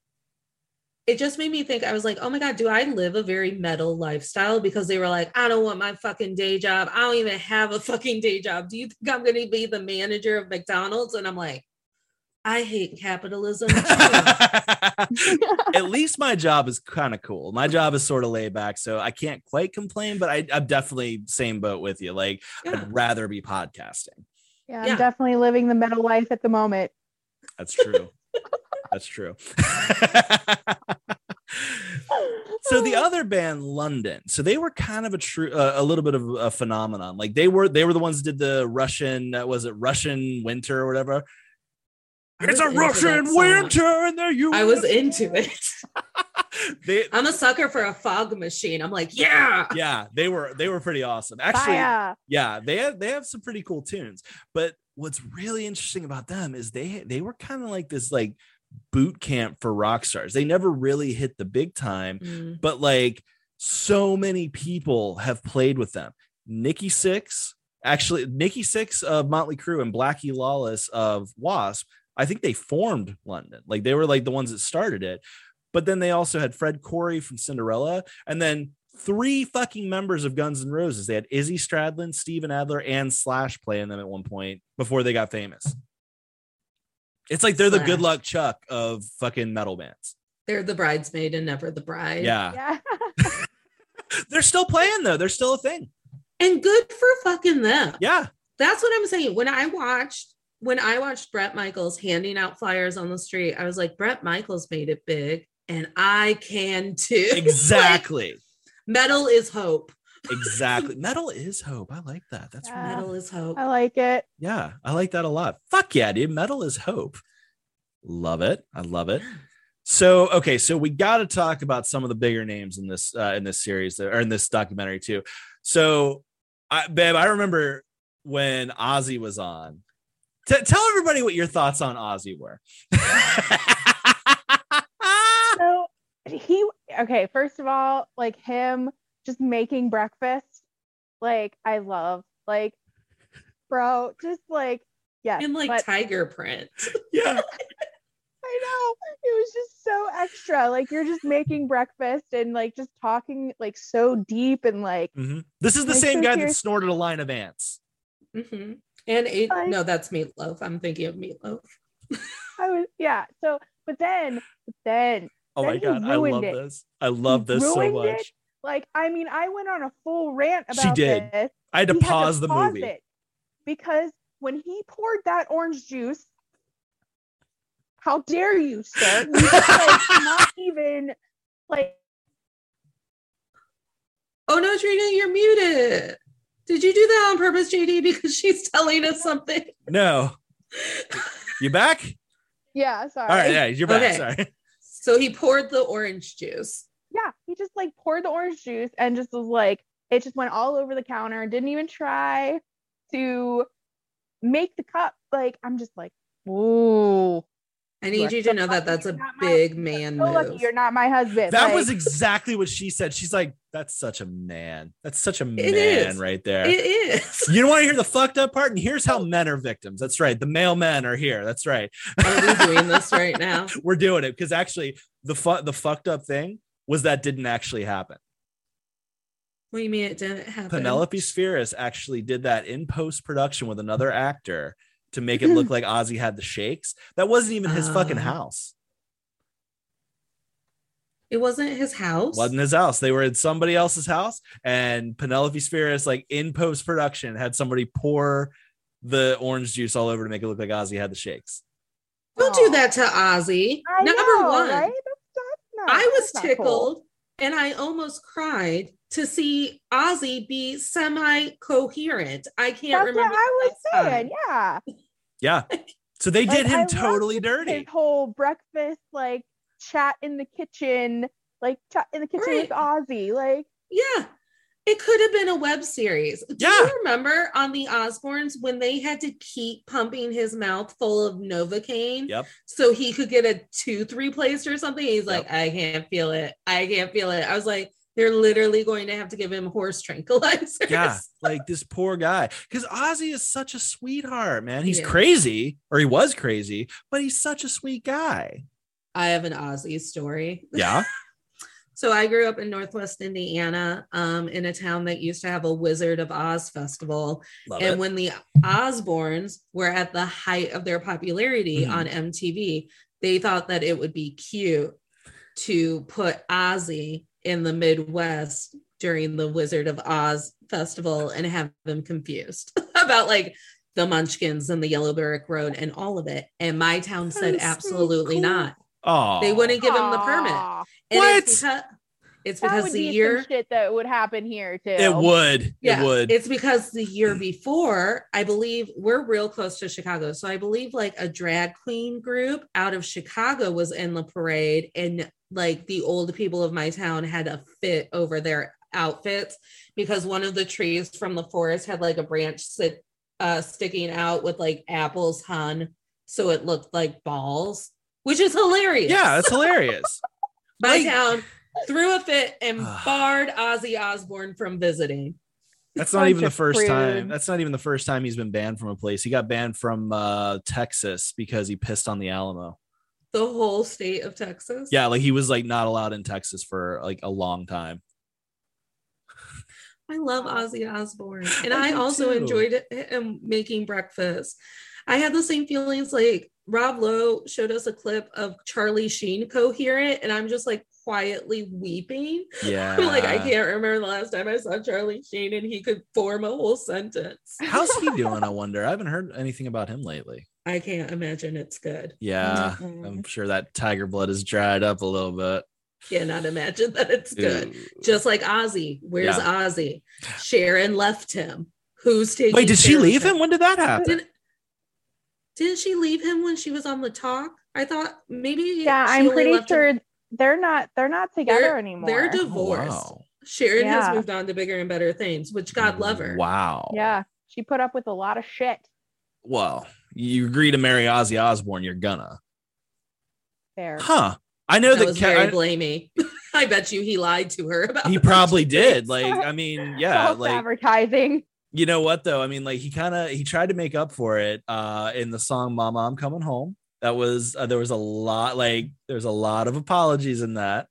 Speaker 2: it just made me think, I was like, oh my God, do I live a very metal lifestyle? Because they were like, I don't want my fucking day job. I don't even have a fucking day job. Do you think I'm going to be the manager of McDonald's? And I'm like, I hate capitalism.
Speaker 1: At least my job is kind of cool. My job is sort of laid back, so I can't quite complain, but I'm definitely same boat with you. Like, I'd rather be podcasting.
Speaker 3: Yeah, I'm definitely living the metal life at the moment.
Speaker 1: That's true. That's true. So the other band, London, so they were kind of a little bit of a phenomenon. Like they were the ones that did the Russian, was it Russian Winter or whatever? It's a Russian winter, and
Speaker 2: I was into it. I'm a sucker for a fog machine. I'm like, yeah.
Speaker 1: They were pretty awesome. Actually, they have some pretty cool tunes. But what's really interesting about them is they were kind of like this like boot camp for rock stars. They never really hit the big time, but like so many people have played with them. Nikki Sixx of Motley Crue and Blackie Lawless of Wasp. I think they formed London. Like they were like the ones that started it. But then they also had Fred Coury from Cinderella. And then 3 fucking members of Guns N' Roses. They had Izzy Stradlin, Steven Adler, and Slash playing them at one point before they got famous. It's like they're the Good Luck Chuck of fucking metal bands.
Speaker 2: They're the bridesmaid and never the bride.
Speaker 1: Yeah. They're still playing though. They're still a thing.
Speaker 2: And good for fucking them.
Speaker 1: Yeah.
Speaker 2: That's what I'm saying. When I watched Bret Michaels handing out flyers on the street, I was like, Bret Michaels made it big and I can too.
Speaker 1: Exactly.
Speaker 2: Like, metal is hope.
Speaker 1: Exactly. Metal is hope. I like that. That's
Speaker 3: Yeah.
Speaker 2: Metal is hope.
Speaker 3: I like it.
Speaker 1: yeah, I like that a lot. Fuck yeah, dude. Metal is hope. Love it. I love it. So okay, so we got to talk about some of the bigger names in this series or in this documentary too. So, babe, I remember when Ozzy was on. Tell everybody what your thoughts on Ozzy were.
Speaker 3: So okay, first of all, like him just making breakfast, like I love, like, bro, just like, yes.
Speaker 2: In like
Speaker 3: but
Speaker 2: tiger print.
Speaker 1: Yeah.
Speaker 3: I know it was just so extra. Like you're just making breakfast and like just talking like so deep and like.
Speaker 1: Mhm. This is the
Speaker 3: Like,
Speaker 1: same
Speaker 3: so
Speaker 1: guy that
Speaker 3: serious.
Speaker 1: snorted a line of ants.
Speaker 2: Mm-hmm. And
Speaker 3: Like-
Speaker 2: no, that's Meatloaf. I'm thinking of Meatloaf.
Speaker 3: So, but then
Speaker 1: Oh my
Speaker 3: Then he
Speaker 1: god, I
Speaker 3: ruined
Speaker 1: love
Speaker 3: it.
Speaker 1: this. I love
Speaker 3: He
Speaker 1: this so
Speaker 3: ruined
Speaker 1: much.
Speaker 3: it. Like, I mean, I went on a full rant
Speaker 1: She
Speaker 3: about
Speaker 1: did.
Speaker 3: this.
Speaker 1: I had to
Speaker 3: He had
Speaker 1: pause the
Speaker 3: pause
Speaker 1: movie.
Speaker 3: it because when he poured that orange juice, how dare you, sir? You just, like, not even like.
Speaker 2: Oh no, Trina, you're muted. Did you do that on purpose, JD? Because she's telling us something.
Speaker 1: No. You back?
Speaker 3: Yeah, sorry.
Speaker 1: All right, yeah, you're back.
Speaker 2: Okay.
Speaker 1: Sorry.
Speaker 2: So he poured the orange juice.
Speaker 3: Yeah, he just like poured the orange juice and just was like, it just went all over the counter. Didn't even try to make the cup. Like, I'm just like, ooh.
Speaker 2: I need you to know that that's a big man
Speaker 3: So lucky
Speaker 2: move.
Speaker 3: you're not my husband.
Speaker 1: That
Speaker 3: Like,
Speaker 1: was exactly what she said. She's like, that's such a man. That's such a man
Speaker 2: is.
Speaker 1: right there.
Speaker 2: It is.
Speaker 1: You don't want to hear the fucked up part? And here's how men are victims. That's right. The male men are here. That's right.
Speaker 2: Are we doing this right now?
Speaker 1: We're doing it because actually the fucked up thing was that didn't actually happen.
Speaker 2: What do you mean it didn't happen?
Speaker 1: Penelope Spheris actually did that in post-production with another actor to make it look like Ozzy had the shakes. That wasn't even his fucking house.
Speaker 2: It wasn't his house.
Speaker 1: Wasn't his house. They were in somebody else's house, and Penelope Spheris, like in post-production, had somebody pour the orange juice all over to make it look like Ozzy had the shakes.
Speaker 2: Don't do that to Ozzy.
Speaker 3: I
Speaker 2: Number
Speaker 3: know,
Speaker 2: one,
Speaker 3: right? That's not,
Speaker 2: I was
Speaker 3: that's not cool.
Speaker 2: tickled and I almost cried to see Ozzy be semi-coherent. I can't
Speaker 3: That's
Speaker 2: remember.
Speaker 3: what I was
Speaker 2: the last
Speaker 3: saying.
Speaker 2: time.
Speaker 3: Yeah.
Speaker 1: Yeah. So they did
Speaker 3: Like, I
Speaker 1: him
Speaker 3: love
Speaker 1: totally
Speaker 3: his
Speaker 1: dirty.
Speaker 3: whole breakfast, like chat in the kitchen, with Ozzy. Like,
Speaker 2: Yeah. It could have been a web series. Do
Speaker 1: Yeah.
Speaker 2: you remember on the Osbournes when they had to keep pumping his mouth full of Novocaine
Speaker 1: Yep.
Speaker 2: so he could get a tooth replaced or something? He's like,
Speaker 1: Yep.
Speaker 2: I can't feel it. I can't feel it. I was like, they're literally going to have to give him horse tranquilizers.
Speaker 1: Yeah, like this poor guy. Because Ozzy is such a sweetheart, man. He's
Speaker 2: He is.
Speaker 1: crazy, or he was crazy, but he's such a sweet guy.
Speaker 2: I have an Ozzy story.
Speaker 1: Yeah.
Speaker 2: So I grew up in Northwest Indiana, in a town that used to have a Wizard of Oz festival.
Speaker 1: Love
Speaker 2: And
Speaker 1: it.
Speaker 2: when the Osbournes were at the height of their popularity
Speaker 1: Mhm.
Speaker 2: on MTV, they thought that it would be cute to put Ozzy in the Midwest during the Wizard of Oz festival and have them confused about like the Munchkins and the Yellow Brick Road and all of it. And my town said
Speaker 1: That's so
Speaker 2: absolutely
Speaker 1: cool.
Speaker 2: not.
Speaker 1: Oh,
Speaker 2: They wouldn't give him the permit.
Speaker 3: aw,
Speaker 2: And
Speaker 1: What?
Speaker 2: it's
Speaker 3: that
Speaker 2: because
Speaker 3: would
Speaker 2: the
Speaker 3: be
Speaker 2: year
Speaker 3: some shit that would happen here too.
Speaker 1: it would.
Speaker 2: yeah,
Speaker 1: It would.
Speaker 2: it's because the year before, I believe we're real close to Chicago. So I believe like a drag queen group out of Chicago was in the parade, and like the old people of my town had a fit over their outfits because one of the trees from the forest had like a branch sticking out with like apples hung, so it looked like balls, which is hilarious.
Speaker 1: Yeah, that's hilarious.
Speaker 2: My
Speaker 1: Like-
Speaker 2: town threw a fit and barred Ozzy Osbourne from visiting.
Speaker 1: That's not
Speaker 3: Bunch
Speaker 1: even the
Speaker 3: of
Speaker 1: first time.
Speaker 3: prudes.
Speaker 1: That's not even the first time he's been banned from a place. He got banned from Texas because he pissed on the Alamo.
Speaker 2: The whole state of Texas.
Speaker 1: Yeah, like he was like not allowed in Texas for like a long time.
Speaker 2: I love Ozzy Osbourne. And
Speaker 1: I
Speaker 2: I
Speaker 1: do
Speaker 2: also
Speaker 1: too.
Speaker 2: enjoyed him making breakfast. I had the same feelings like Rob Lowe showed us a clip of Charlie Sheen coherent, and I'm just like quietly weeping.
Speaker 1: Yeah.
Speaker 2: I'm like, I can't remember the last time I saw Charlie Sheen and he could form a whole sentence.
Speaker 1: How's he doing? I wonder. I haven't heard anything about him lately.
Speaker 2: I can't imagine it's good.
Speaker 1: Yeah,
Speaker 3: Mhm.
Speaker 1: I'm sure that tiger blood has dried up a little bit.
Speaker 2: Cannot imagine that it's good.
Speaker 1: Ooh.
Speaker 2: Just like Ozzy. Where's
Speaker 1: Yeah.
Speaker 2: Ozzy? Sharon left him. Who's taking
Speaker 1: Wait, did she
Speaker 2: care of
Speaker 1: leave him? When did that happen?
Speaker 2: Didn't she leave him when she was on the talk? I thought maybe.
Speaker 3: Yeah,
Speaker 2: she
Speaker 3: I'm
Speaker 2: only
Speaker 3: pretty
Speaker 2: left him-
Speaker 3: sure they're not together
Speaker 2: They're
Speaker 3: anymore.
Speaker 2: divorced.
Speaker 1: Wow.
Speaker 2: Sharon has
Speaker 3: Yeah.
Speaker 2: moved on to bigger and better things, which God love her.
Speaker 1: Wow.
Speaker 3: Yeah, she put up with a lot of shit.
Speaker 1: Well, you agree to marry Ozzy Osbourne, you're gonna.
Speaker 3: Fair.
Speaker 1: Huh. I know
Speaker 2: That
Speaker 1: that
Speaker 2: was very blamey. I bet you he lied to her about
Speaker 1: he
Speaker 2: a bunch
Speaker 1: probably
Speaker 2: of
Speaker 1: did.
Speaker 2: things.
Speaker 1: Like, I mean, yeah, like
Speaker 3: Self-advertising.
Speaker 1: you know what though? I mean, like he tried to make up for it in the song "Mama, I'm Coming Home." That was there's a lot of apologies in that.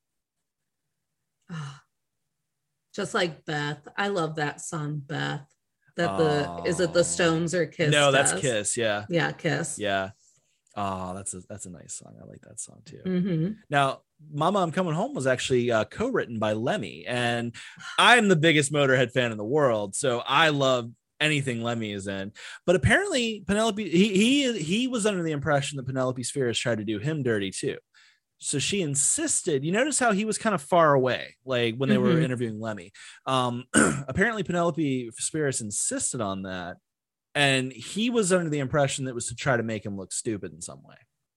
Speaker 2: Just like Beth. I love that song, Beth. That is it the Stones or Kiss?
Speaker 1: No, that's
Speaker 2: does?
Speaker 1: Kiss. Yeah,
Speaker 2: Yeah, Kiss.
Speaker 1: yeah. Oh, that's a nice song. I like that song too.
Speaker 2: Mm-hmm.
Speaker 1: Now, Mama, I'm Coming Home was actually co-written by Lemmy, and I'm the biggest Motorhead fan in the world, so I love anything Lemmy is in. But apparently, Penelope, he was under the impression that Penelope Spheres tried to do him dirty too. So she insisted. You notice how he was kind of far away, like when they were interviewing Lemmy. Apparently, Penelope Spheres insisted on that, and he was under the impression that it was to try to make him look stupid in some way.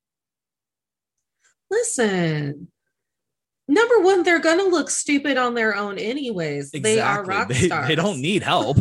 Speaker 2: Listen, number one, they're gonna look stupid on their own anyways.
Speaker 1: Exactly.
Speaker 2: They are rock stars.
Speaker 1: They don't need help.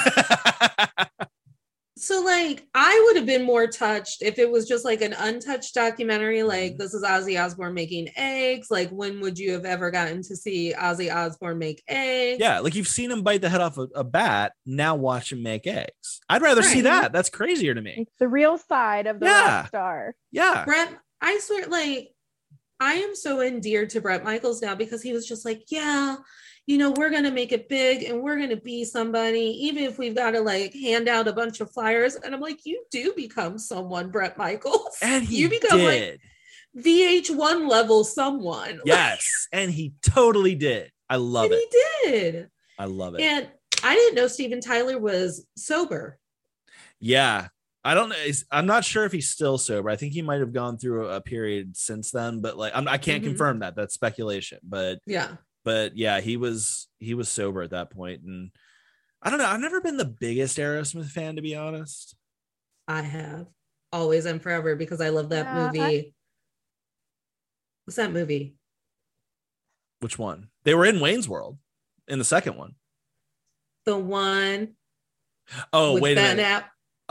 Speaker 2: So, like, I would have been more touched if it was just like an untouched documentary, like this is Ozzy Osbourne making eggs. Like, when would you have ever gotten to see Ozzy Osbourne make eggs?
Speaker 1: Yeah, like you've seen him bite the head off a bat. Now watch him make eggs. I'd rather see
Speaker 2: Right.
Speaker 1: that. That's crazier to me.
Speaker 3: It's the real side of the
Speaker 1: Yeah.
Speaker 3: rock star.
Speaker 1: Yeah.
Speaker 2: Brett, I swear, like, I am so endeared to Bret Michaels now because he was just like, yeah, you know, we're going to make it big and we're going to be somebody, even if we've got to like hand out a bunch of flyers. And I'm like, you do become someone, Bret Michaels.
Speaker 1: And he
Speaker 2: you become
Speaker 1: did.
Speaker 2: like VH1 level someone.
Speaker 1: Yes. And he totally did. I love
Speaker 2: And
Speaker 1: it.
Speaker 2: he did.
Speaker 1: I love it.
Speaker 2: And I didn't know Steven Tyler was sober.
Speaker 1: Yeah. I don't know. I'm not sure if he's still sober. I think he might have gone through a period since then, but like I can't confirm that. That's speculation. But yeah, he was sober at that point. And I don't know. I've never been the biggest Aerosmith fan, to be honest.
Speaker 2: I have always and forever because I love that movie. What's that movie?
Speaker 1: Which one? They were in Wayne's World in the second one.
Speaker 2: The one.
Speaker 1: Oh,
Speaker 2: with
Speaker 1: wait a
Speaker 2: Ben
Speaker 1: minute.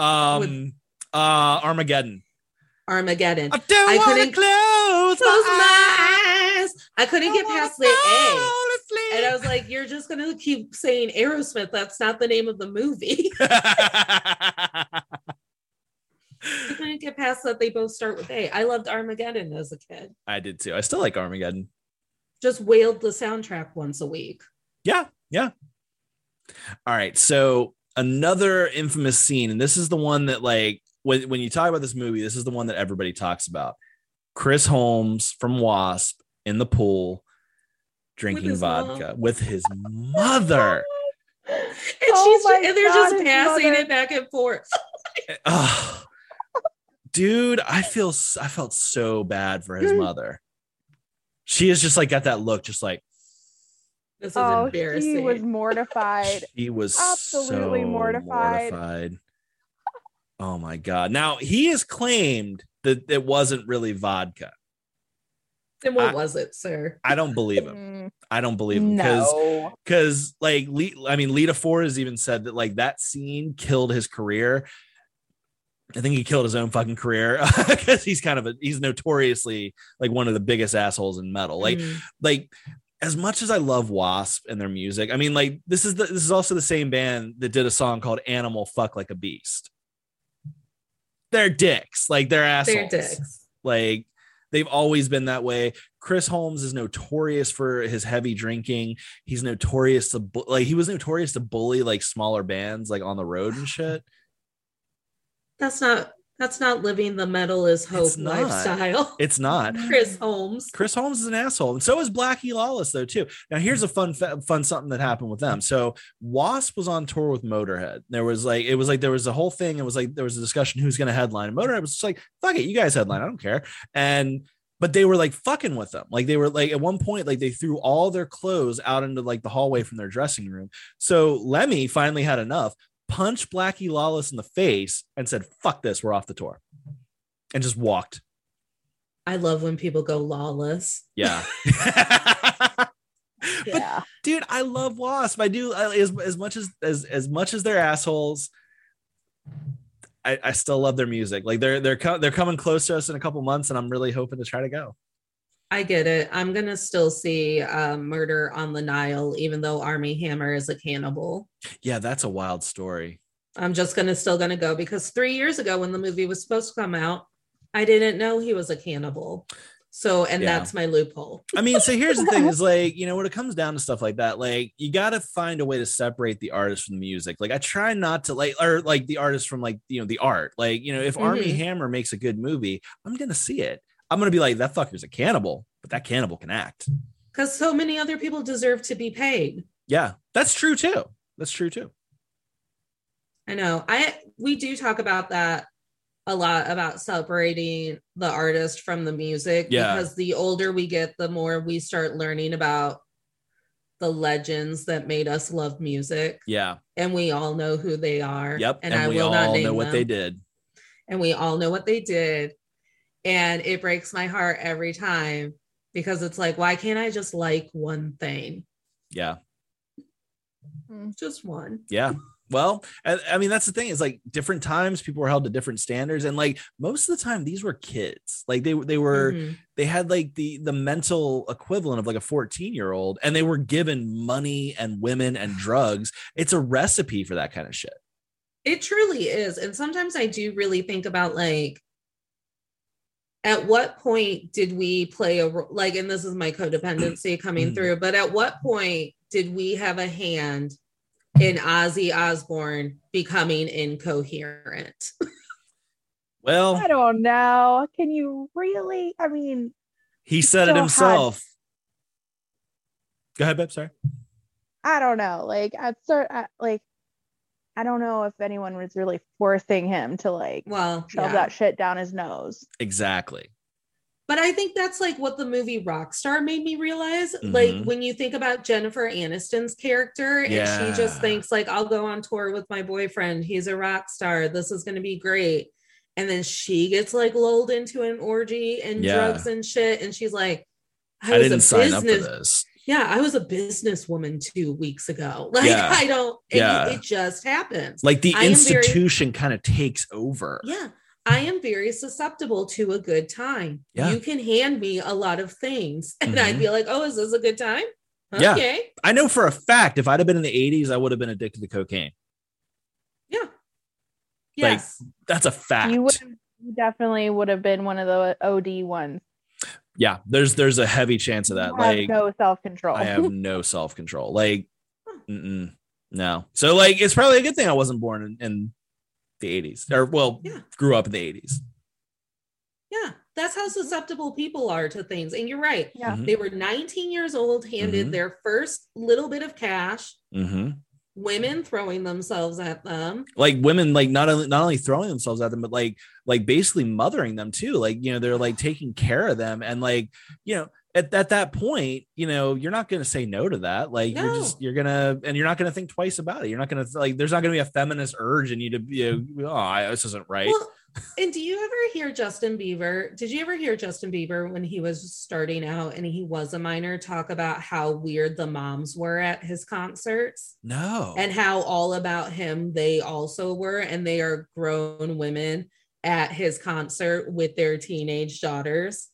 Speaker 1: Armageddon.
Speaker 2: Armageddon.
Speaker 1: I don't want to close my eyes.
Speaker 2: I couldn't get past the A. And I was like, you're just going to keep saying Aerosmith. That's not the name of the movie. I couldn't get past that they both start with A. I loved Armageddon as a kid.
Speaker 1: I did too. I still like Armageddon.
Speaker 2: Just wailed the soundtrack once a week.
Speaker 1: Yeah. Yeah. All right. So another infamous scene, and this is the one that like when you talk about this movie, this is the one that everybody talks about. Chris Holmes from Wasp in the pool drinking vodka with his mother.
Speaker 2: And
Speaker 3: Oh
Speaker 2: they're
Speaker 3: God,
Speaker 2: just passing
Speaker 3: mother.
Speaker 2: it back and forth.
Speaker 1: Oh, dude, I felt so bad for his mother. She is just like got that look, just like
Speaker 2: This is embarrassing.
Speaker 3: He was mortified.
Speaker 1: he was
Speaker 3: Absolutely
Speaker 1: so
Speaker 3: mortified.
Speaker 1: Oh my God. Now he has claimed that it wasn't really vodka.
Speaker 2: Then what was it, sir?
Speaker 1: I don't believe him. I don't believe him
Speaker 3: No.
Speaker 1: because like Lita Ford has even said that like that scene killed his career. I think he killed his own fucking career because he's notoriously like one of the biggest assholes in metal. Like as much as I love Wasp and their music, I mean, like this is also the same band that did a song called Animal Fuck Like a Beast. They're dicks, like they're assholes.
Speaker 2: They're dicks.
Speaker 1: Like they've always been that way. Chris Holmes is notorious for his heavy drinking. He's notorious to he was notorious to bully like smaller bands like on the road and shit.
Speaker 2: That's not living the metal is hope
Speaker 1: It's not.
Speaker 2: lifestyle.
Speaker 1: It's not.
Speaker 2: Chris Holmes.
Speaker 1: Chris Holmes is an asshole, and so is Blackie Lawless though too. Now here's a fun something that happened with them. So Wasp was on tour with Motorhead. There was a whole thing. It was like there was a discussion who's going to headline. And Motorhead was just like, "Fuck it, you guys headline. I don't care." And but they were like fucking with them. Like they were like at one point, like they threw all their clothes out into like the hallway from their dressing room. So Lemmy finally had enough, punched Blackie Lawless in the face and said, fuck this, we're off the tour. And just walked.
Speaker 2: I love when people go lawless.
Speaker 1: Yeah. But dude, I love Wasp. I do, as much as they're assholes. I still love their music. Like they're coming close to us in a couple months, and I'm really hoping to try to go.
Speaker 2: I get it. I'm gonna still see Murder on the Nile, even though Armie Hammer is a cannibal. Yeah,
Speaker 1: that's a wild story.
Speaker 2: I'm just still gonna go because 3 years ago when the movie was supposed to come out, I didn't know he was a cannibal. So, that's my loophole.
Speaker 1: I mean, so here's the thing is like, when it comes down to stuff like that, like you got to find a way to separate the artist from the music. Like I try not to or the artist from the art. Like, if Armie Hammer makes a good movie, I'm going to see it. I'm going to be like, that fucker's a cannibal, but that cannibal can act.
Speaker 2: Because so many other people deserve to be paid.
Speaker 1: Yeah, that's true too.
Speaker 2: I know. We do talk about that a lot, about separating the artist from the music, because the older we get, the more we start learning about the legends that made us love music.
Speaker 1: Yeah.
Speaker 2: And we all know who they are.
Speaker 1: Yep.
Speaker 2: And I will not name them.
Speaker 1: What they did.
Speaker 2: And we all know what they did. And it breaks my heart every time because it's like, why can't I just like one thing?
Speaker 1: Yeah.
Speaker 2: Just one.
Speaker 1: Yeah. Well, I mean, that's the thing is like different times people were held to different standards. And like most of the time, these were kids. Like they had like the mental equivalent of like a 14-year-old, and they were given money and women and drugs. It's a recipe for that kind of shit.
Speaker 2: It truly is. And sometimes I do really think about like, at what point did we play a role? Like, and this is my codependency coming through, but at what point did we have a hand in Ozzy Osbourne becoming incoherent?
Speaker 1: Well,
Speaker 3: I don't know. Can you really? I mean,
Speaker 1: he said it himself. Go ahead, babe. Sorry.
Speaker 3: I don't know. Like I don't know if anyone was really forcing him to shove that shit down his nose.
Speaker 1: Exactly.
Speaker 2: But I think that's like what the movie Rockstar made me realize. Like when you think about Jennifer Aniston's character and she just thinks like, I'll go on tour with my boyfriend. He's a rock star. This is going to be great. And then she gets like lulled into an orgy and drugs and shit. And she's like,
Speaker 1: I didn't sign up for this.
Speaker 2: Yeah, I was a businesswoman 2 weeks ago. Like, I don't, it just happens.
Speaker 1: Like the institution kind of takes over.
Speaker 2: Yeah. I am very susceptible to a good time.
Speaker 1: Yeah.
Speaker 2: You can hand me a lot of things and I'd be like, oh, is this a good time? Okay.
Speaker 1: Yeah. I know for a fact, if I'd have been in the 80s, I would have been addicted to cocaine.
Speaker 2: Yeah. Yes.
Speaker 3: Like,
Speaker 1: that's a fact.
Speaker 3: You definitely would have been one of the OD ones.
Speaker 1: Yeah. There's a heavy chance of that. Like
Speaker 3: no self-control.
Speaker 1: I have no self-control. Like, no. So like, it's probably a good thing I wasn't born in the 80s grew up in the 80s.
Speaker 2: Yeah, that's how susceptible people are to things. And you're right. Yeah. They were 19 years old, handed their first little bit of cash. Women throwing themselves at them. Like women, like not only throwing themselves at them, but like basically mothering them too. Like, they're like taking care of them. And like, at that point, you're not going to say no to that. Like you're not going to think twice about it. You're not going to there's not going to be a feminist urge in you to be, this isn't right. Well, and do you ever hear Justin Bieber? Did you ever hear Justin Bieber when he was starting out and he was a minor talk about how weird the moms were at his concerts? No. And how all about him they also were, and they are grown women at his concert with their teenage daughters.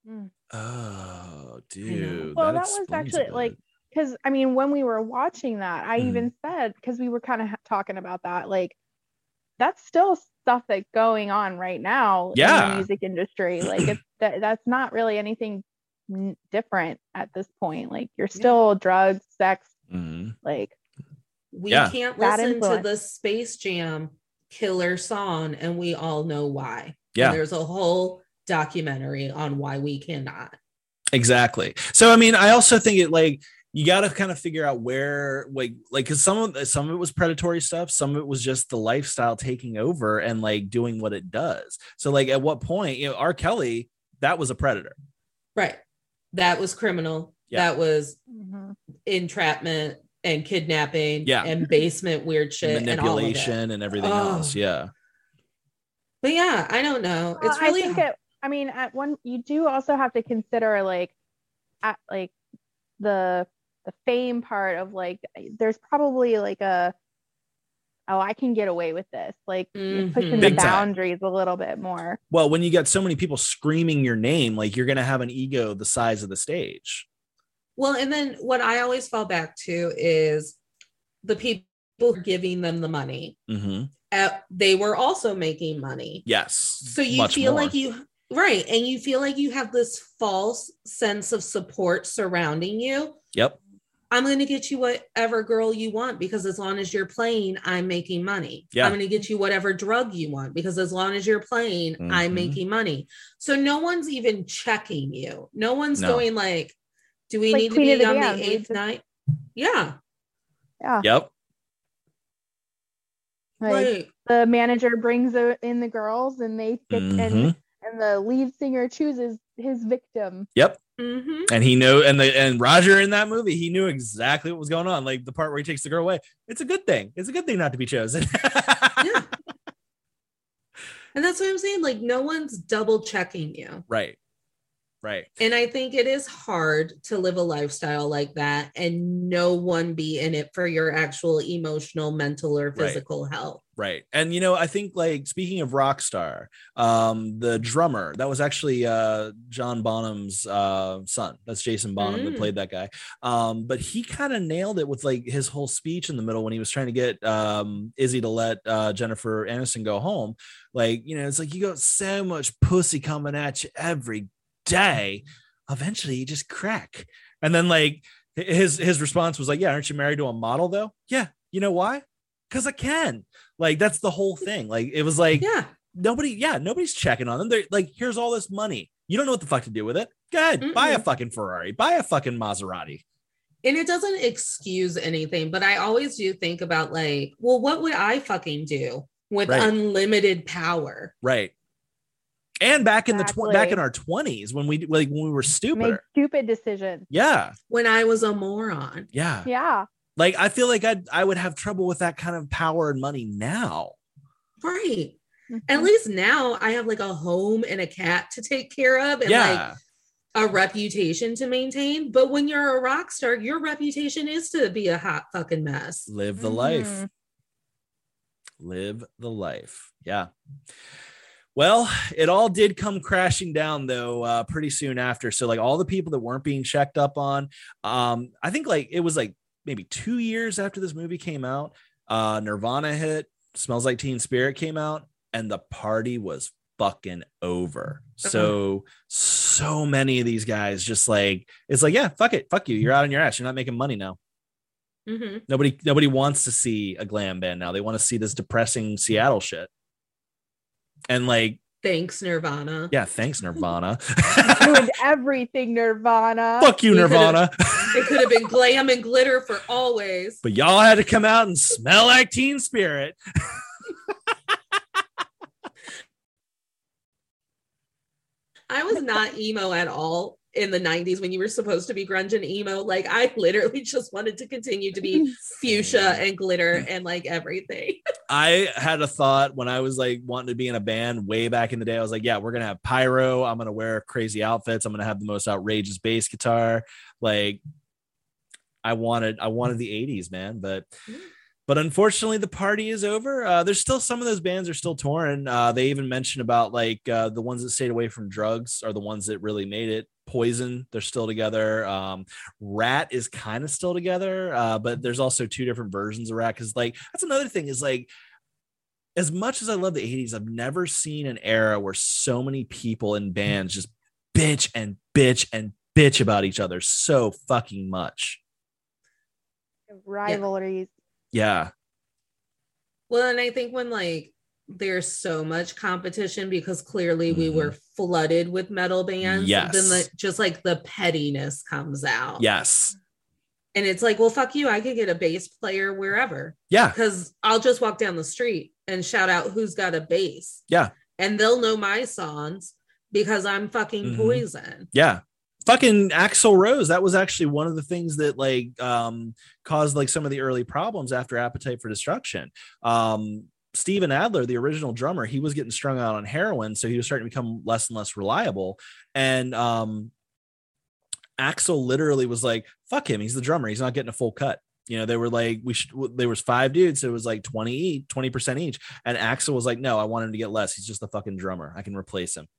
Speaker 2: Oh, dude.
Speaker 3: Well, that was actually like, because I mean, when we were watching that, I even said, because we were kind of talking about that, like, that's still stuff that's going on right now in the music industry. Like, it's that's not really anything different at this point. Like, you're still drugs, sex, like, we can't listen to the Space Jam killer song, and we all know why. Yeah, and there's a whole documentary on why we cannot. Exactly. So I mean, I also think it like you got to kind of figure out where like because some of it was predatory stuff, some of it was just the lifestyle taking over and like doing what it does. So like at what point, R. Kelly
Speaker 1: that was a predator.
Speaker 2: Right. That was criminal.
Speaker 1: Yeah.
Speaker 2: That was entrapment and kidnapping and basement weird shit
Speaker 1: manipulation
Speaker 2: and all of it.
Speaker 1: And everything else. Yeah.
Speaker 2: But yeah, I don't know. It's really
Speaker 3: at one, you do also have to consider like the fame part of like, there's probably like I can get away with this, like pushing the boundaries a little bit more.
Speaker 1: Well, when you get so many people screaming your name, like you're going to have an ego the size of the stage.
Speaker 2: Well, and then what I always fall back to is the people giving them the money. They were also making money.
Speaker 1: Yes.
Speaker 2: So you feel more. Like right. And you feel like you have this false sense of support surrounding you.
Speaker 1: Yep.
Speaker 2: I'm going to get you whatever girl you want because as long as you're playing, I'm making money.
Speaker 1: Yeah.
Speaker 2: I'm going to get you whatever drug you want because as long as you're playing, I'm making money. So no one's even checking you. No one's going like, do we need to be on the eighth night? Yeah.
Speaker 3: Yeah.
Speaker 1: Yep.
Speaker 3: Like the manager brings in the girls and they pick and the lead singer chooses his victim.
Speaker 1: Yep. And he knew, and Roger in that movie, he knew exactly what was going on. Like the part where he takes the girl away. It's a good thing. It's a good thing not to be chosen.
Speaker 2: Yeah. And that's what I'm saying. Like no one's double checking you.
Speaker 1: Right.
Speaker 2: And I think it is hard to live a lifestyle like that and no one be in it for your actual emotional, mental, or physical health.
Speaker 1: Right. And, I think like speaking of Rockstar, the drummer, that was actually John Bonham's son. That's Jason Bonham that played that guy. But he kind of nailed it with like his whole speech in the middle when he was trying to get Izzy to let Jennifer Aniston go home. Like, it's like you got so much pussy coming at you every day, eventually you just crack. And then like his response was like, yeah, aren't you married to a model though? Yeah. You know why? Because I can. Like that's the whole thing. Like it was like nobody's checking on them. They're like, here's all this money, you don't know what the fuck to do with it. Go ahead, buy a fucking Ferrari, buy a fucking Maserati.
Speaker 2: And it doesn't excuse anything, but I always do think about like, well, what would I fucking do with unlimited power?
Speaker 1: Right. And back in back in our 20s when we were stupid.
Speaker 3: Made stupid decisions.
Speaker 1: Yeah.
Speaker 2: When I was a moron.
Speaker 1: Yeah.
Speaker 3: Yeah.
Speaker 1: Like I feel like I would have trouble with that kind of power and money now.
Speaker 2: Right. At least now I have like a home and a cat to take care of and like a reputation to maintain. But when you're a rock star, your reputation is to be a hot fucking mess.
Speaker 1: Live the life. Live the life. Yeah. Well, it all did come crashing down, though, pretty soon after. So, like, all the people that weren't being checked up on, I think, like, it was, like, maybe 2 years after this movie came out, Nirvana hit, Smells Like Teen Spirit came out, and the party was fucking over. So many of these guys just, like, it's like, yeah, fuck it. Fuck you. You're out on your ass. You're not making money now. Nobody wants to see a glam band now. They want to see this depressing Seattle shit. And like,
Speaker 2: thanks Nirvana.
Speaker 1: Yeah, thanks Nirvana.
Speaker 3: Ruined everything, Nirvana.
Speaker 1: Fuck you, Nirvana.
Speaker 2: It could have been glam and glitter for always.
Speaker 1: But y'all had to come out and smell like Teen Spirit.
Speaker 2: I was not emo at all in the 90s when you were supposed to be grunge and emo. Like I literally just wanted to continue to be fuchsia and glitter and like everything.
Speaker 1: I had a thought when I was like wanting to be in a band way back in the day. I was like, yeah, we're going to have pyro. I'm going to wear crazy outfits. I'm going to have the most outrageous bass guitar. Like I wanted the 80s, man. But unfortunately, the party is over. There's still some of those bands are still touring. They even mentioned about like the ones that stayed away from drugs are the ones that really made it. Poison, they're still together. Rat is kind of still together, but there's also two different versions of Rat. Because like that's another thing is like, as much as I love the 80s, I've never seen an era where so many people in bands just bitch and bitch and bitch about each other so fucking much.
Speaker 3: Rivalries.
Speaker 1: Yeah.
Speaker 2: Well, and I think when like there's so much competition because clearly we were flooded with metal bands.
Speaker 1: Yes.
Speaker 2: Then just like the pettiness comes out.
Speaker 1: Yes.
Speaker 2: And it's like, well, fuck you. I could get a bass player wherever.
Speaker 1: Yeah.
Speaker 2: Because I'll just walk down the street and shout out who's got a bass.
Speaker 1: Yeah.
Speaker 2: And they'll know my songs because I'm fucking Poison.
Speaker 1: Yeah. Fucking Axl Rose. That was actually one of the things that like caused like some of the early problems after Appetite for Destruction. Steven Adler, the original drummer, he was getting strung out on heroin, so he was starting to become less and less reliable. And Axl literally was like, fuck him, he's the drummer, he's not getting a full cut. You know, they were like, there was 5 dudes, so it was like 20% each. And Axl was like, no, I want him to get less. He's just the fucking drummer. I can replace him.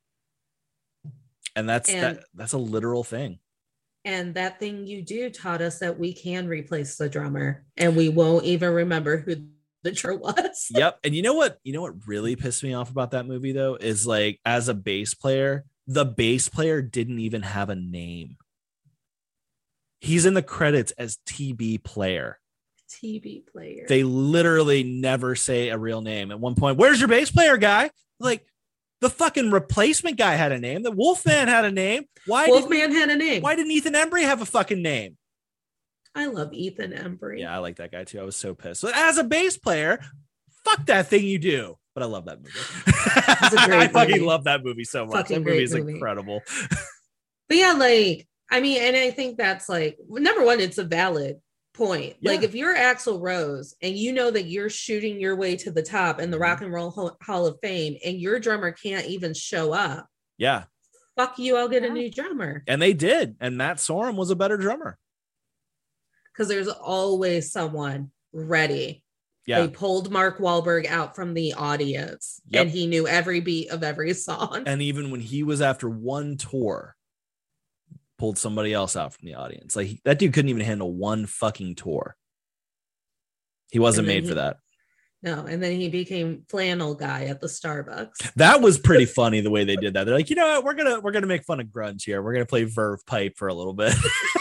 Speaker 1: And that's a literal thing.
Speaker 2: And that thing you do taught us that we can replace the drummer and we won't even remember who the drummer was.
Speaker 1: Yep. And you know what really pissed me off about that movie though, is like, as a bass player, the bass player didn't even have a name. He's in the credits as TB player.
Speaker 2: TB player.
Speaker 1: They literally never say a real name. At one point, where's your bass player guy? Like, the fucking Replacement guy had a name. The Wolfman had a name.
Speaker 2: Wolfman had a name.
Speaker 1: Why didn't Ethan Embry have a fucking name?
Speaker 2: I love Ethan Embry.
Speaker 1: Yeah, I like that guy too. I was so pissed. So as a bass player, fuck that thing you do. But I love that movie. I fucking love that movie so much. That movie is incredible.
Speaker 2: But yeah, like, I mean, and I think that's like, number one, it's a valid point. Yeah. Like if you're Axl Rose and you know that you're shooting your way to the top in the Rock and Roll Hall of Fame and your drummer can't even show up.
Speaker 1: Yeah.
Speaker 2: Fuck you, I'll get a new drummer.
Speaker 1: And they did. And Matt Sorum was a better drummer.
Speaker 2: Because there's always someone ready.
Speaker 1: Yeah.
Speaker 2: They pulled Mark Wahlberg out from the audience and he knew every beat of every song.
Speaker 1: And even when he was after one tour, pulled somebody else out from the audience. Like that dude couldn't even handle one fucking tour. He wasn't made for that.
Speaker 2: No, and then he became flannel guy at the Starbucks.
Speaker 1: That was pretty funny the way they did that. They're like, you know what, we're gonna make fun of grunge here. We're gonna play Verve Pipe for a little bit.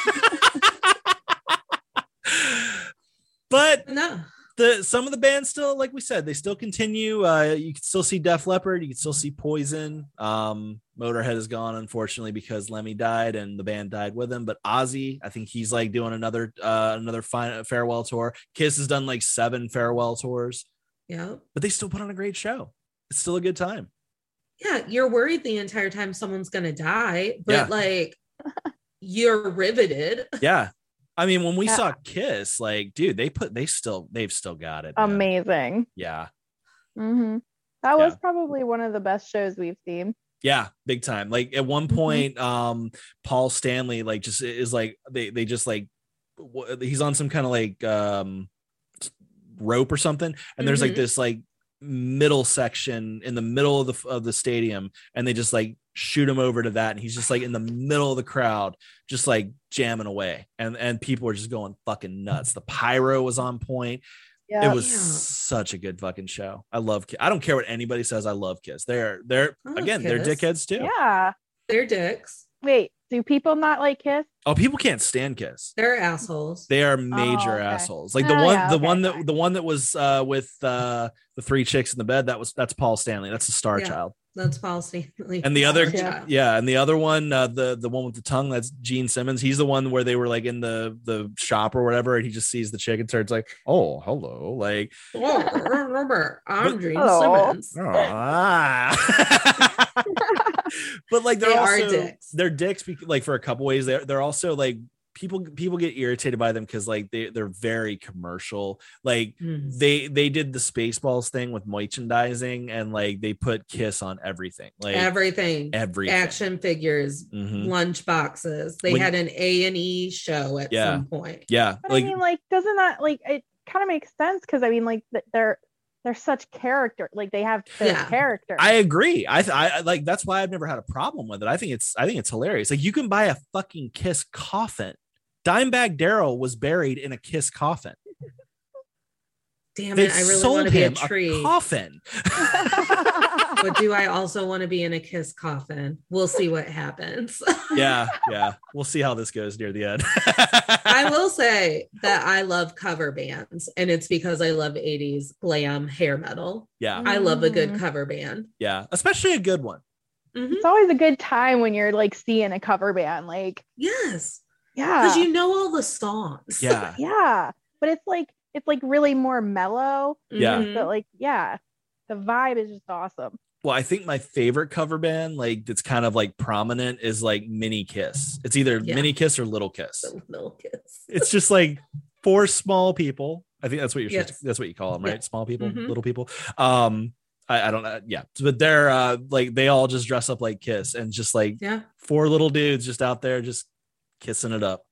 Speaker 1: But no. Some of the bands still, like we said, they still continue. You can still see Def Leppard, you can still see Poison. Motorhead is gone, unfortunately, because Lemmy died and the band died with him. But Ozzy, I think he's like doing another farewell tour. Kiss has done like 7 farewell tours.
Speaker 2: Yeah,
Speaker 1: but they still put on a great show. It's still a good time.
Speaker 2: Yeah, you're worried the entire time someone's gonna die, but like you're riveted.
Speaker 1: Yeah. I mean, when we saw Kiss, like, dude, they've still got it. Man.
Speaker 3: Amazing.
Speaker 1: Yeah.
Speaker 3: Mm-hmm. That was probably one of the best shows we've seen.
Speaker 1: Yeah, big time. Like at one point, Paul Stanley like just is like they just like he's on some kind of like rope or something, and there's like this like middle section in the middle of the stadium, and they just like shoot him over to that, and he's just like in the middle of the crowd just like jamming away, and people are just going fucking nuts. The pyro was on point. It was such a good fucking show. I love Kiss. I don't care what anybody says. I love Kiss. They're again, Kiss. They're dickheads too.
Speaker 3: Yeah,
Speaker 2: they're dicks.
Speaker 3: Wait, do people not like Kiss?
Speaker 1: Oh, people can't stand Kiss.
Speaker 2: They're assholes.
Speaker 1: They are major assholes. Like the one that was with the 3 chicks in the bed. That's Paul Stanley. That's the Star Child.
Speaker 2: That's Paul Stanley.
Speaker 1: And the other, and the other one, the one with the tongue, that's Gene Simmons. He's the one where they were like in the shop or whatever, and he just sees the chick and starts like, "Oh, hello," like,
Speaker 2: remember, I'm Gene Simmons.
Speaker 1: But like they're dicks. Like for a couple ways, they're also like people get irritated by them because like they're very commercial. Like they did the Spaceballs thing with merchandising, and like they put Kiss on everything, like everything,
Speaker 2: action figures, lunch boxes. They had an A&E show at some point.
Speaker 1: Yeah,
Speaker 3: but like, I mean, like, doesn't that like it kind of makes sense? Because I mean, like they're such character, like they have their character.
Speaker 1: I agree. I like that's why I've never had a problem with it. I think it's hilarious. Like you can buy a fucking Kiss coffin. Dimebag Darrell was buried in a Kiss coffin.
Speaker 2: Damn it! I really want to be a tree.
Speaker 1: Coffin.
Speaker 2: But do I also want to be in a Kiss coffin? We'll see what happens.
Speaker 1: Yeah. We'll see how this goes near the end.
Speaker 2: I will say that I love cover bands, and it's because I love 80s glam hair metal.
Speaker 1: Yeah.
Speaker 2: I love a good cover band.
Speaker 1: Yeah, especially a good one.
Speaker 3: It's always a good time when you're like seeing a cover band. Like,
Speaker 2: yes.
Speaker 3: Yeah.
Speaker 2: Because you know all the songs.
Speaker 1: Yeah.
Speaker 3: Yeah. But it's like really more mellow.
Speaker 1: Yeah.
Speaker 3: But like, the vibe is just awesome.
Speaker 1: Well, I think my favorite cover band, like that's kind of like prominent, is like Mini Kiss. It's either Mini Kiss or Little Kiss.
Speaker 2: Little Kiss.
Speaker 1: It's just like 4 small people. I think that's what that's what you call them, right? Small people, little people. I don't know. Yeah, but they're like they all just dress up like Kiss, and just like 4 little dudes just out there just kissing it up.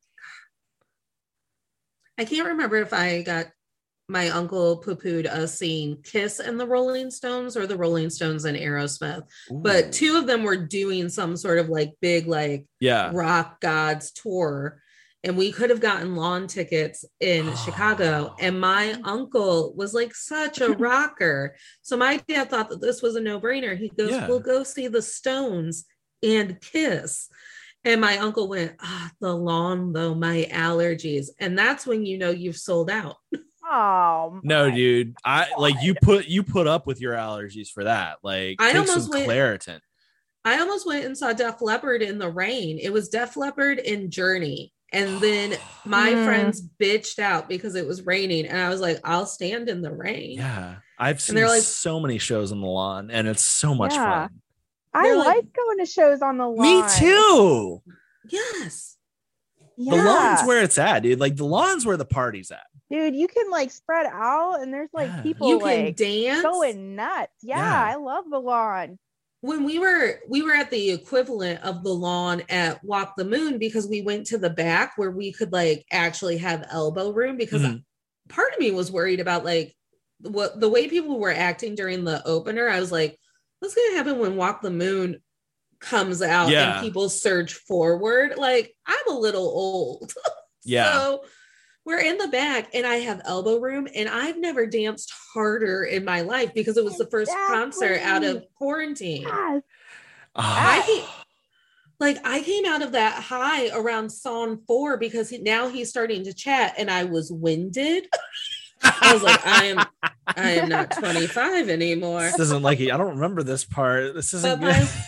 Speaker 2: I can't remember if I got my uncle poo-pooed us seeing Kiss and the Rolling Stones or the Rolling Stones and Aerosmith. Ooh. But 2 of them were doing some sort of like big like rock gods tour, and we could have gotten lawn tickets in Chicago, and my uncle was like such a rocker, so my dad thought that this was a no-brainer. He goes, we'll go see the Stones and Kiss. And my uncle went, the lawn though, my allergies. And that's when you know you've sold out.
Speaker 3: Oh
Speaker 1: no, dude. I like you put up with your allergies for that. Like
Speaker 2: I
Speaker 1: take some Claritin.
Speaker 2: I almost went and saw Def Leppard in the rain. It was Def Leppard and Journey. And then my friends bitched out because it was raining. And I was like, I'll stand in the rain.
Speaker 1: Yeah. I've seen like, so many shows on the lawn, and it's so much fun.
Speaker 3: I like going to shows on the lawn.
Speaker 1: Me too.
Speaker 2: Yes.
Speaker 1: The lawn's where it's at, dude. Like the lawn's where the party's at.
Speaker 3: Dude, you can like spread out, and there's like people
Speaker 2: you can dance,
Speaker 3: going nuts. Yeah, I love the lawn.
Speaker 2: When we were at the equivalent of the lawn at Walk the Moon, because we went to the back where we could like actually have elbow room, because part of me was worried about like what the way people were acting during the opener. I was like, what's gonna happen when Walk the Moon comes out and people surge forward? Like, I'm a little old. So we're in the back, and I have elbow room, and I've never danced harder in my life because it was the first concert out of quarantine. Yes. I came out of that high around song 4 because now he's starting to chat, and I was winded. I was like, I am not 25 anymore.
Speaker 1: This isn't like I don't remember this part. This isn't good.
Speaker 2: My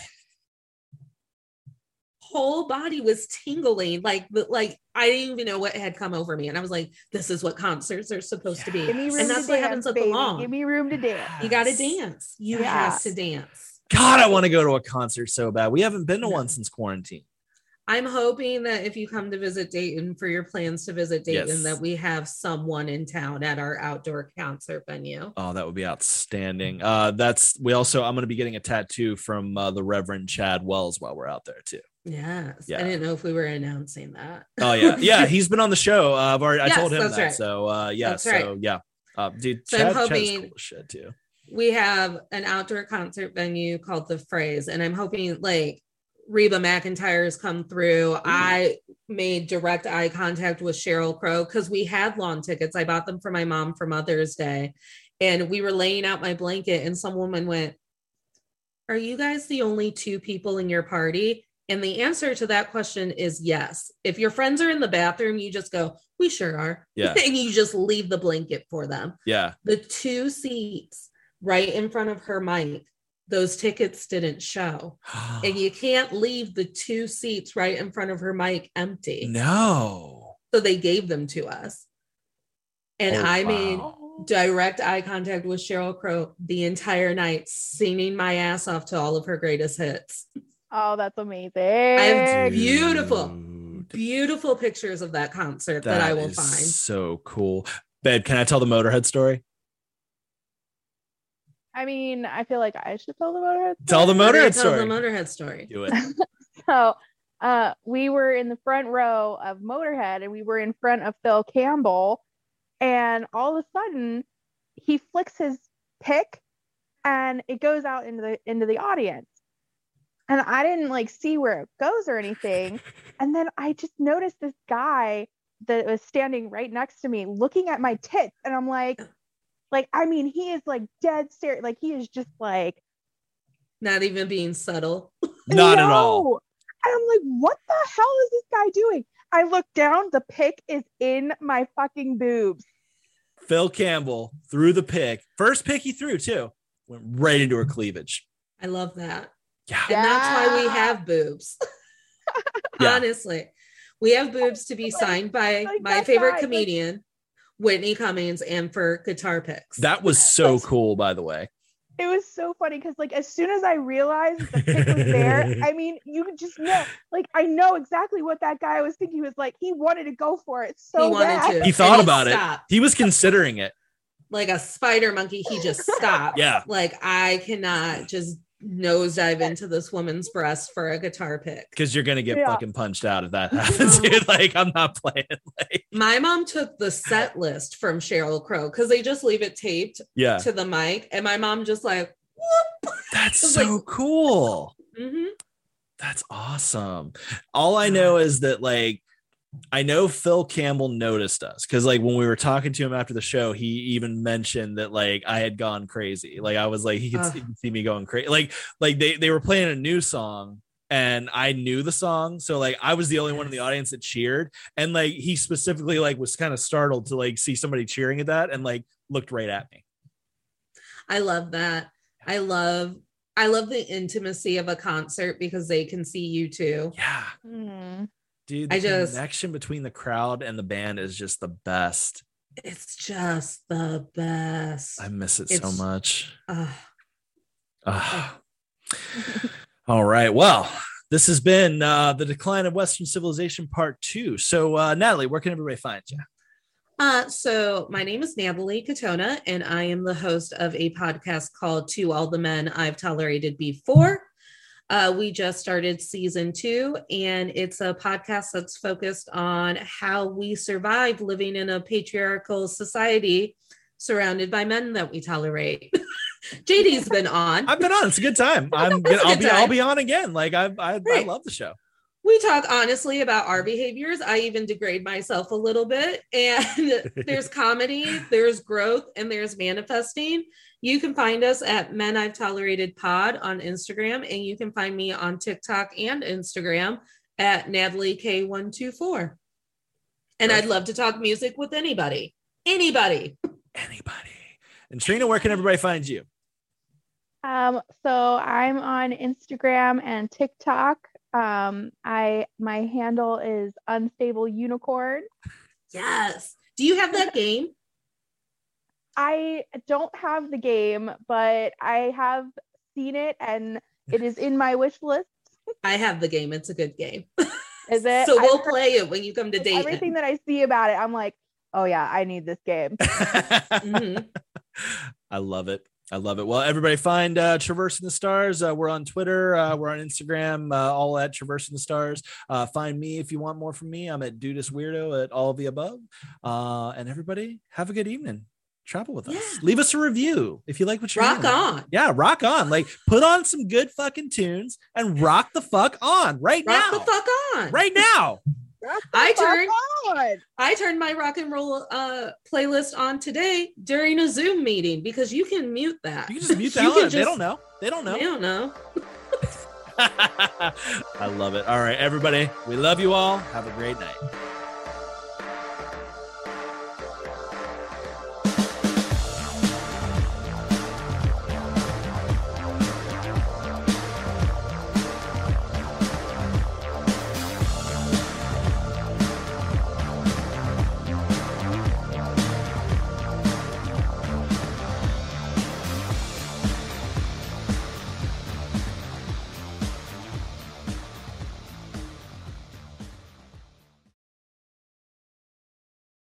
Speaker 2: whole body was tingling, like I didn't even know what had come over me, and I was like, "This is what concerts are supposed to be," and that's what happens at the lawn.
Speaker 3: Give me room to dance.
Speaker 2: You got to dance. You have to dance.
Speaker 1: God, I want to go to a concert so bad. We haven't been to one since quarantine.
Speaker 2: I'm hoping that if you come to visit Dayton for your plans to visit Dayton, that we have someone in town at our outdoor concert venue.
Speaker 1: Oh, that would be outstanding. I'm going to be getting a tattoo from the Reverend Chad Wells while we're out there too.
Speaker 2: Yes. Yeah. I didn't know if we were announcing that.
Speaker 1: Oh yeah. Yeah. He's been on the show. I told him that.
Speaker 2: Right.
Speaker 1: So
Speaker 2: that's
Speaker 1: so
Speaker 2: right.
Speaker 1: Yeah. Dude,
Speaker 2: so
Speaker 1: Chad's
Speaker 2: I'm hoping
Speaker 1: cool as shit too.
Speaker 2: We have an outdoor concert venue called The Phrase, and I'm hoping like Reba McEntire's come through. Ooh. I made direct eye contact with Sheryl Crow because we had lawn tickets. I bought them for my mom for Mother's Day, and we were laying out my blanket, and some woman went, "Are you guys the only 2 people in your party?" And the answer to that question is yes. If your friends are in the bathroom, you just go, "We sure are."
Speaker 1: Yeah.
Speaker 2: And you just leave the blanket for them.
Speaker 1: Yeah.
Speaker 2: The 2 seats right in front of her mic, those tickets didn't show. And you can't leave the 2 seats right in front of her mic empty.
Speaker 1: No.
Speaker 2: So they gave them to us. And I made direct eye contact with Sheryl Crow the entire night, singing my ass off to all of her greatest hits.
Speaker 3: Oh, that's amazing.
Speaker 2: I have beautiful pictures of that concert that I will find.
Speaker 1: So cool. Babe, can I tell the Motorhead story?
Speaker 3: I mean, I feel like I should tell the Motorhead story.
Speaker 1: Tell the
Speaker 2: Motorhead story.
Speaker 1: Do it.
Speaker 3: So we were in the front row of Motorhead, and we were in front of Phil Campbell, and all of a sudden he flicks his pick and it goes out into the audience. And I didn't like see where it goes or anything. And then I just noticed this guy that was standing right next to me looking at my tits. And I'm like, I mean, he is like dead serious. Like he is just like.
Speaker 2: Not even being subtle.
Speaker 1: Not at all.
Speaker 3: And I'm like, what the hell is this guy doing? I look down, the pick is in my fucking boobs.
Speaker 1: Phil Campbell threw the pick. First pick he threw too. Went right into her cleavage.
Speaker 2: I love that.
Speaker 1: Yeah.
Speaker 2: And that's why we have boobs. Honestly, we have boobs to be signed by my favorite comedian, Whitney Cummings, and for guitar picks.
Speaker 1: That was so cool, by the way.
Speaker 3: It was so funny because, like, as soon as I realized the pick was there, I mean, you could just know. Like, I know exactly what that guy was thinking. He was like, he wanted to go for it so bad.
Speaker 1: He thought about it. He was considering it.
Speaker 2: Like a spider monkey, he just stopped.
Speaker 1: Yeah.
Speaker 2: Like, I cannot just nosedive into this woman's breast for a guitar pick.
Speaker 1: Because you're gonna get fucking punched out if that happens, dude. Like, I'm not playing. Like,
Speaker 2: my mom took the set list from Sheryl Crow because they just leave it taped to the mic, and my mom just like, whoop.
Speaker 1: That's so like, cool.
Speaker 2: Mm-hmm.
Speaker 1: That's awesome. All I know is that, like, I know Phil Campbell noticed us because, like, when we were talking to him after the show, he even mentioned that, like, I had gone crazy. Like, I was like, he could see me going crazy. Like they were playing a new song and I knew the song. So, like, I was the only one in the audience that cheered. And, like, he specifically, like, was kind of startled to, like, see somebody cheering at that and, like, looked right at me.
Speaker 2: I love that. I love the intimacy of a concert because they can see you too.
Speaker 1: Yeah.
Speaker 3: Mm-hmm.
Speaker 1: Dude, the connection between the crowd and the band is just the best.
Speaker 2: It's just the best.
Speaker 1: I miss it so much. All right. Well, this has been The Decline of Western Civilization Part 2. So, Natalie, where can everybody find you?
Speaker 2: So my name is Natalie Katona, and I am the host of a podcast called To All the Men I've Tolerated Before. We just started season 2, and it's a podcast that's focused on how we survive living in a patriarchal society surrounded by men that we tolerate. JD's been on.
Speaker 1: I've been on. It's a good time. I'll be on again. Like I love the show.
Speaker 2: We talk honestly about our behaviors. I even degrade myself a little bit. And there's comedy, there's growth, and there's manifesting. You can find us at Men I've Tolerated Pod on Instagram, and you can find me on TikTok and Instagram at Natalie K124. And I'd love to talk music with anybody. Anybody.
Speaker 1: And Trina, where can everybody find you?
Speaker 3: So I'm on Instagram and TikTok. My handle is Unstable Unicorn.
Speaker 2: Yes. Do you have that game?
Speaker 3: I don't have the game, but I have seen it and it is in my wish list.
Speaker 2: I have the game. It's a good game.
Speaker 3: Is it?
Speaker 2: So we'll play it when you come to Dayton.
Speaker 3: Everything that I see about it, I'm like, oh yeah, I need this game.
Speaker 2: Mm-hmm.
Speaker 1: I love it. Well, everybody find Traversing the Stars. We're on Twitter. We're on Instagram, all at Traversing the Stars. Find me if you want more from me. I'm at Dudist Weirdo at all of the above. And everybody have a good evening. Travel with us. Leave us a review if you like what you're
Speaker 2: rock
Speaker 1: hearing.
Speaker 2: on.
Speaker 1: Yeah, rock on. Like, put on some good fucking tunes and rock the fuck on right now.
Speaker 2: Rock the fuck on.
Speaker 1: Right now.
Speaker 2: I turned my rock and roll playlist on today during a Zoom meeting because you can mute that.
Speaker 1: You can just mute that. They don't know.
Speaker 2: They don't know.
Speaker 1: I love it. All right, everybody. We love you all. Have a great night.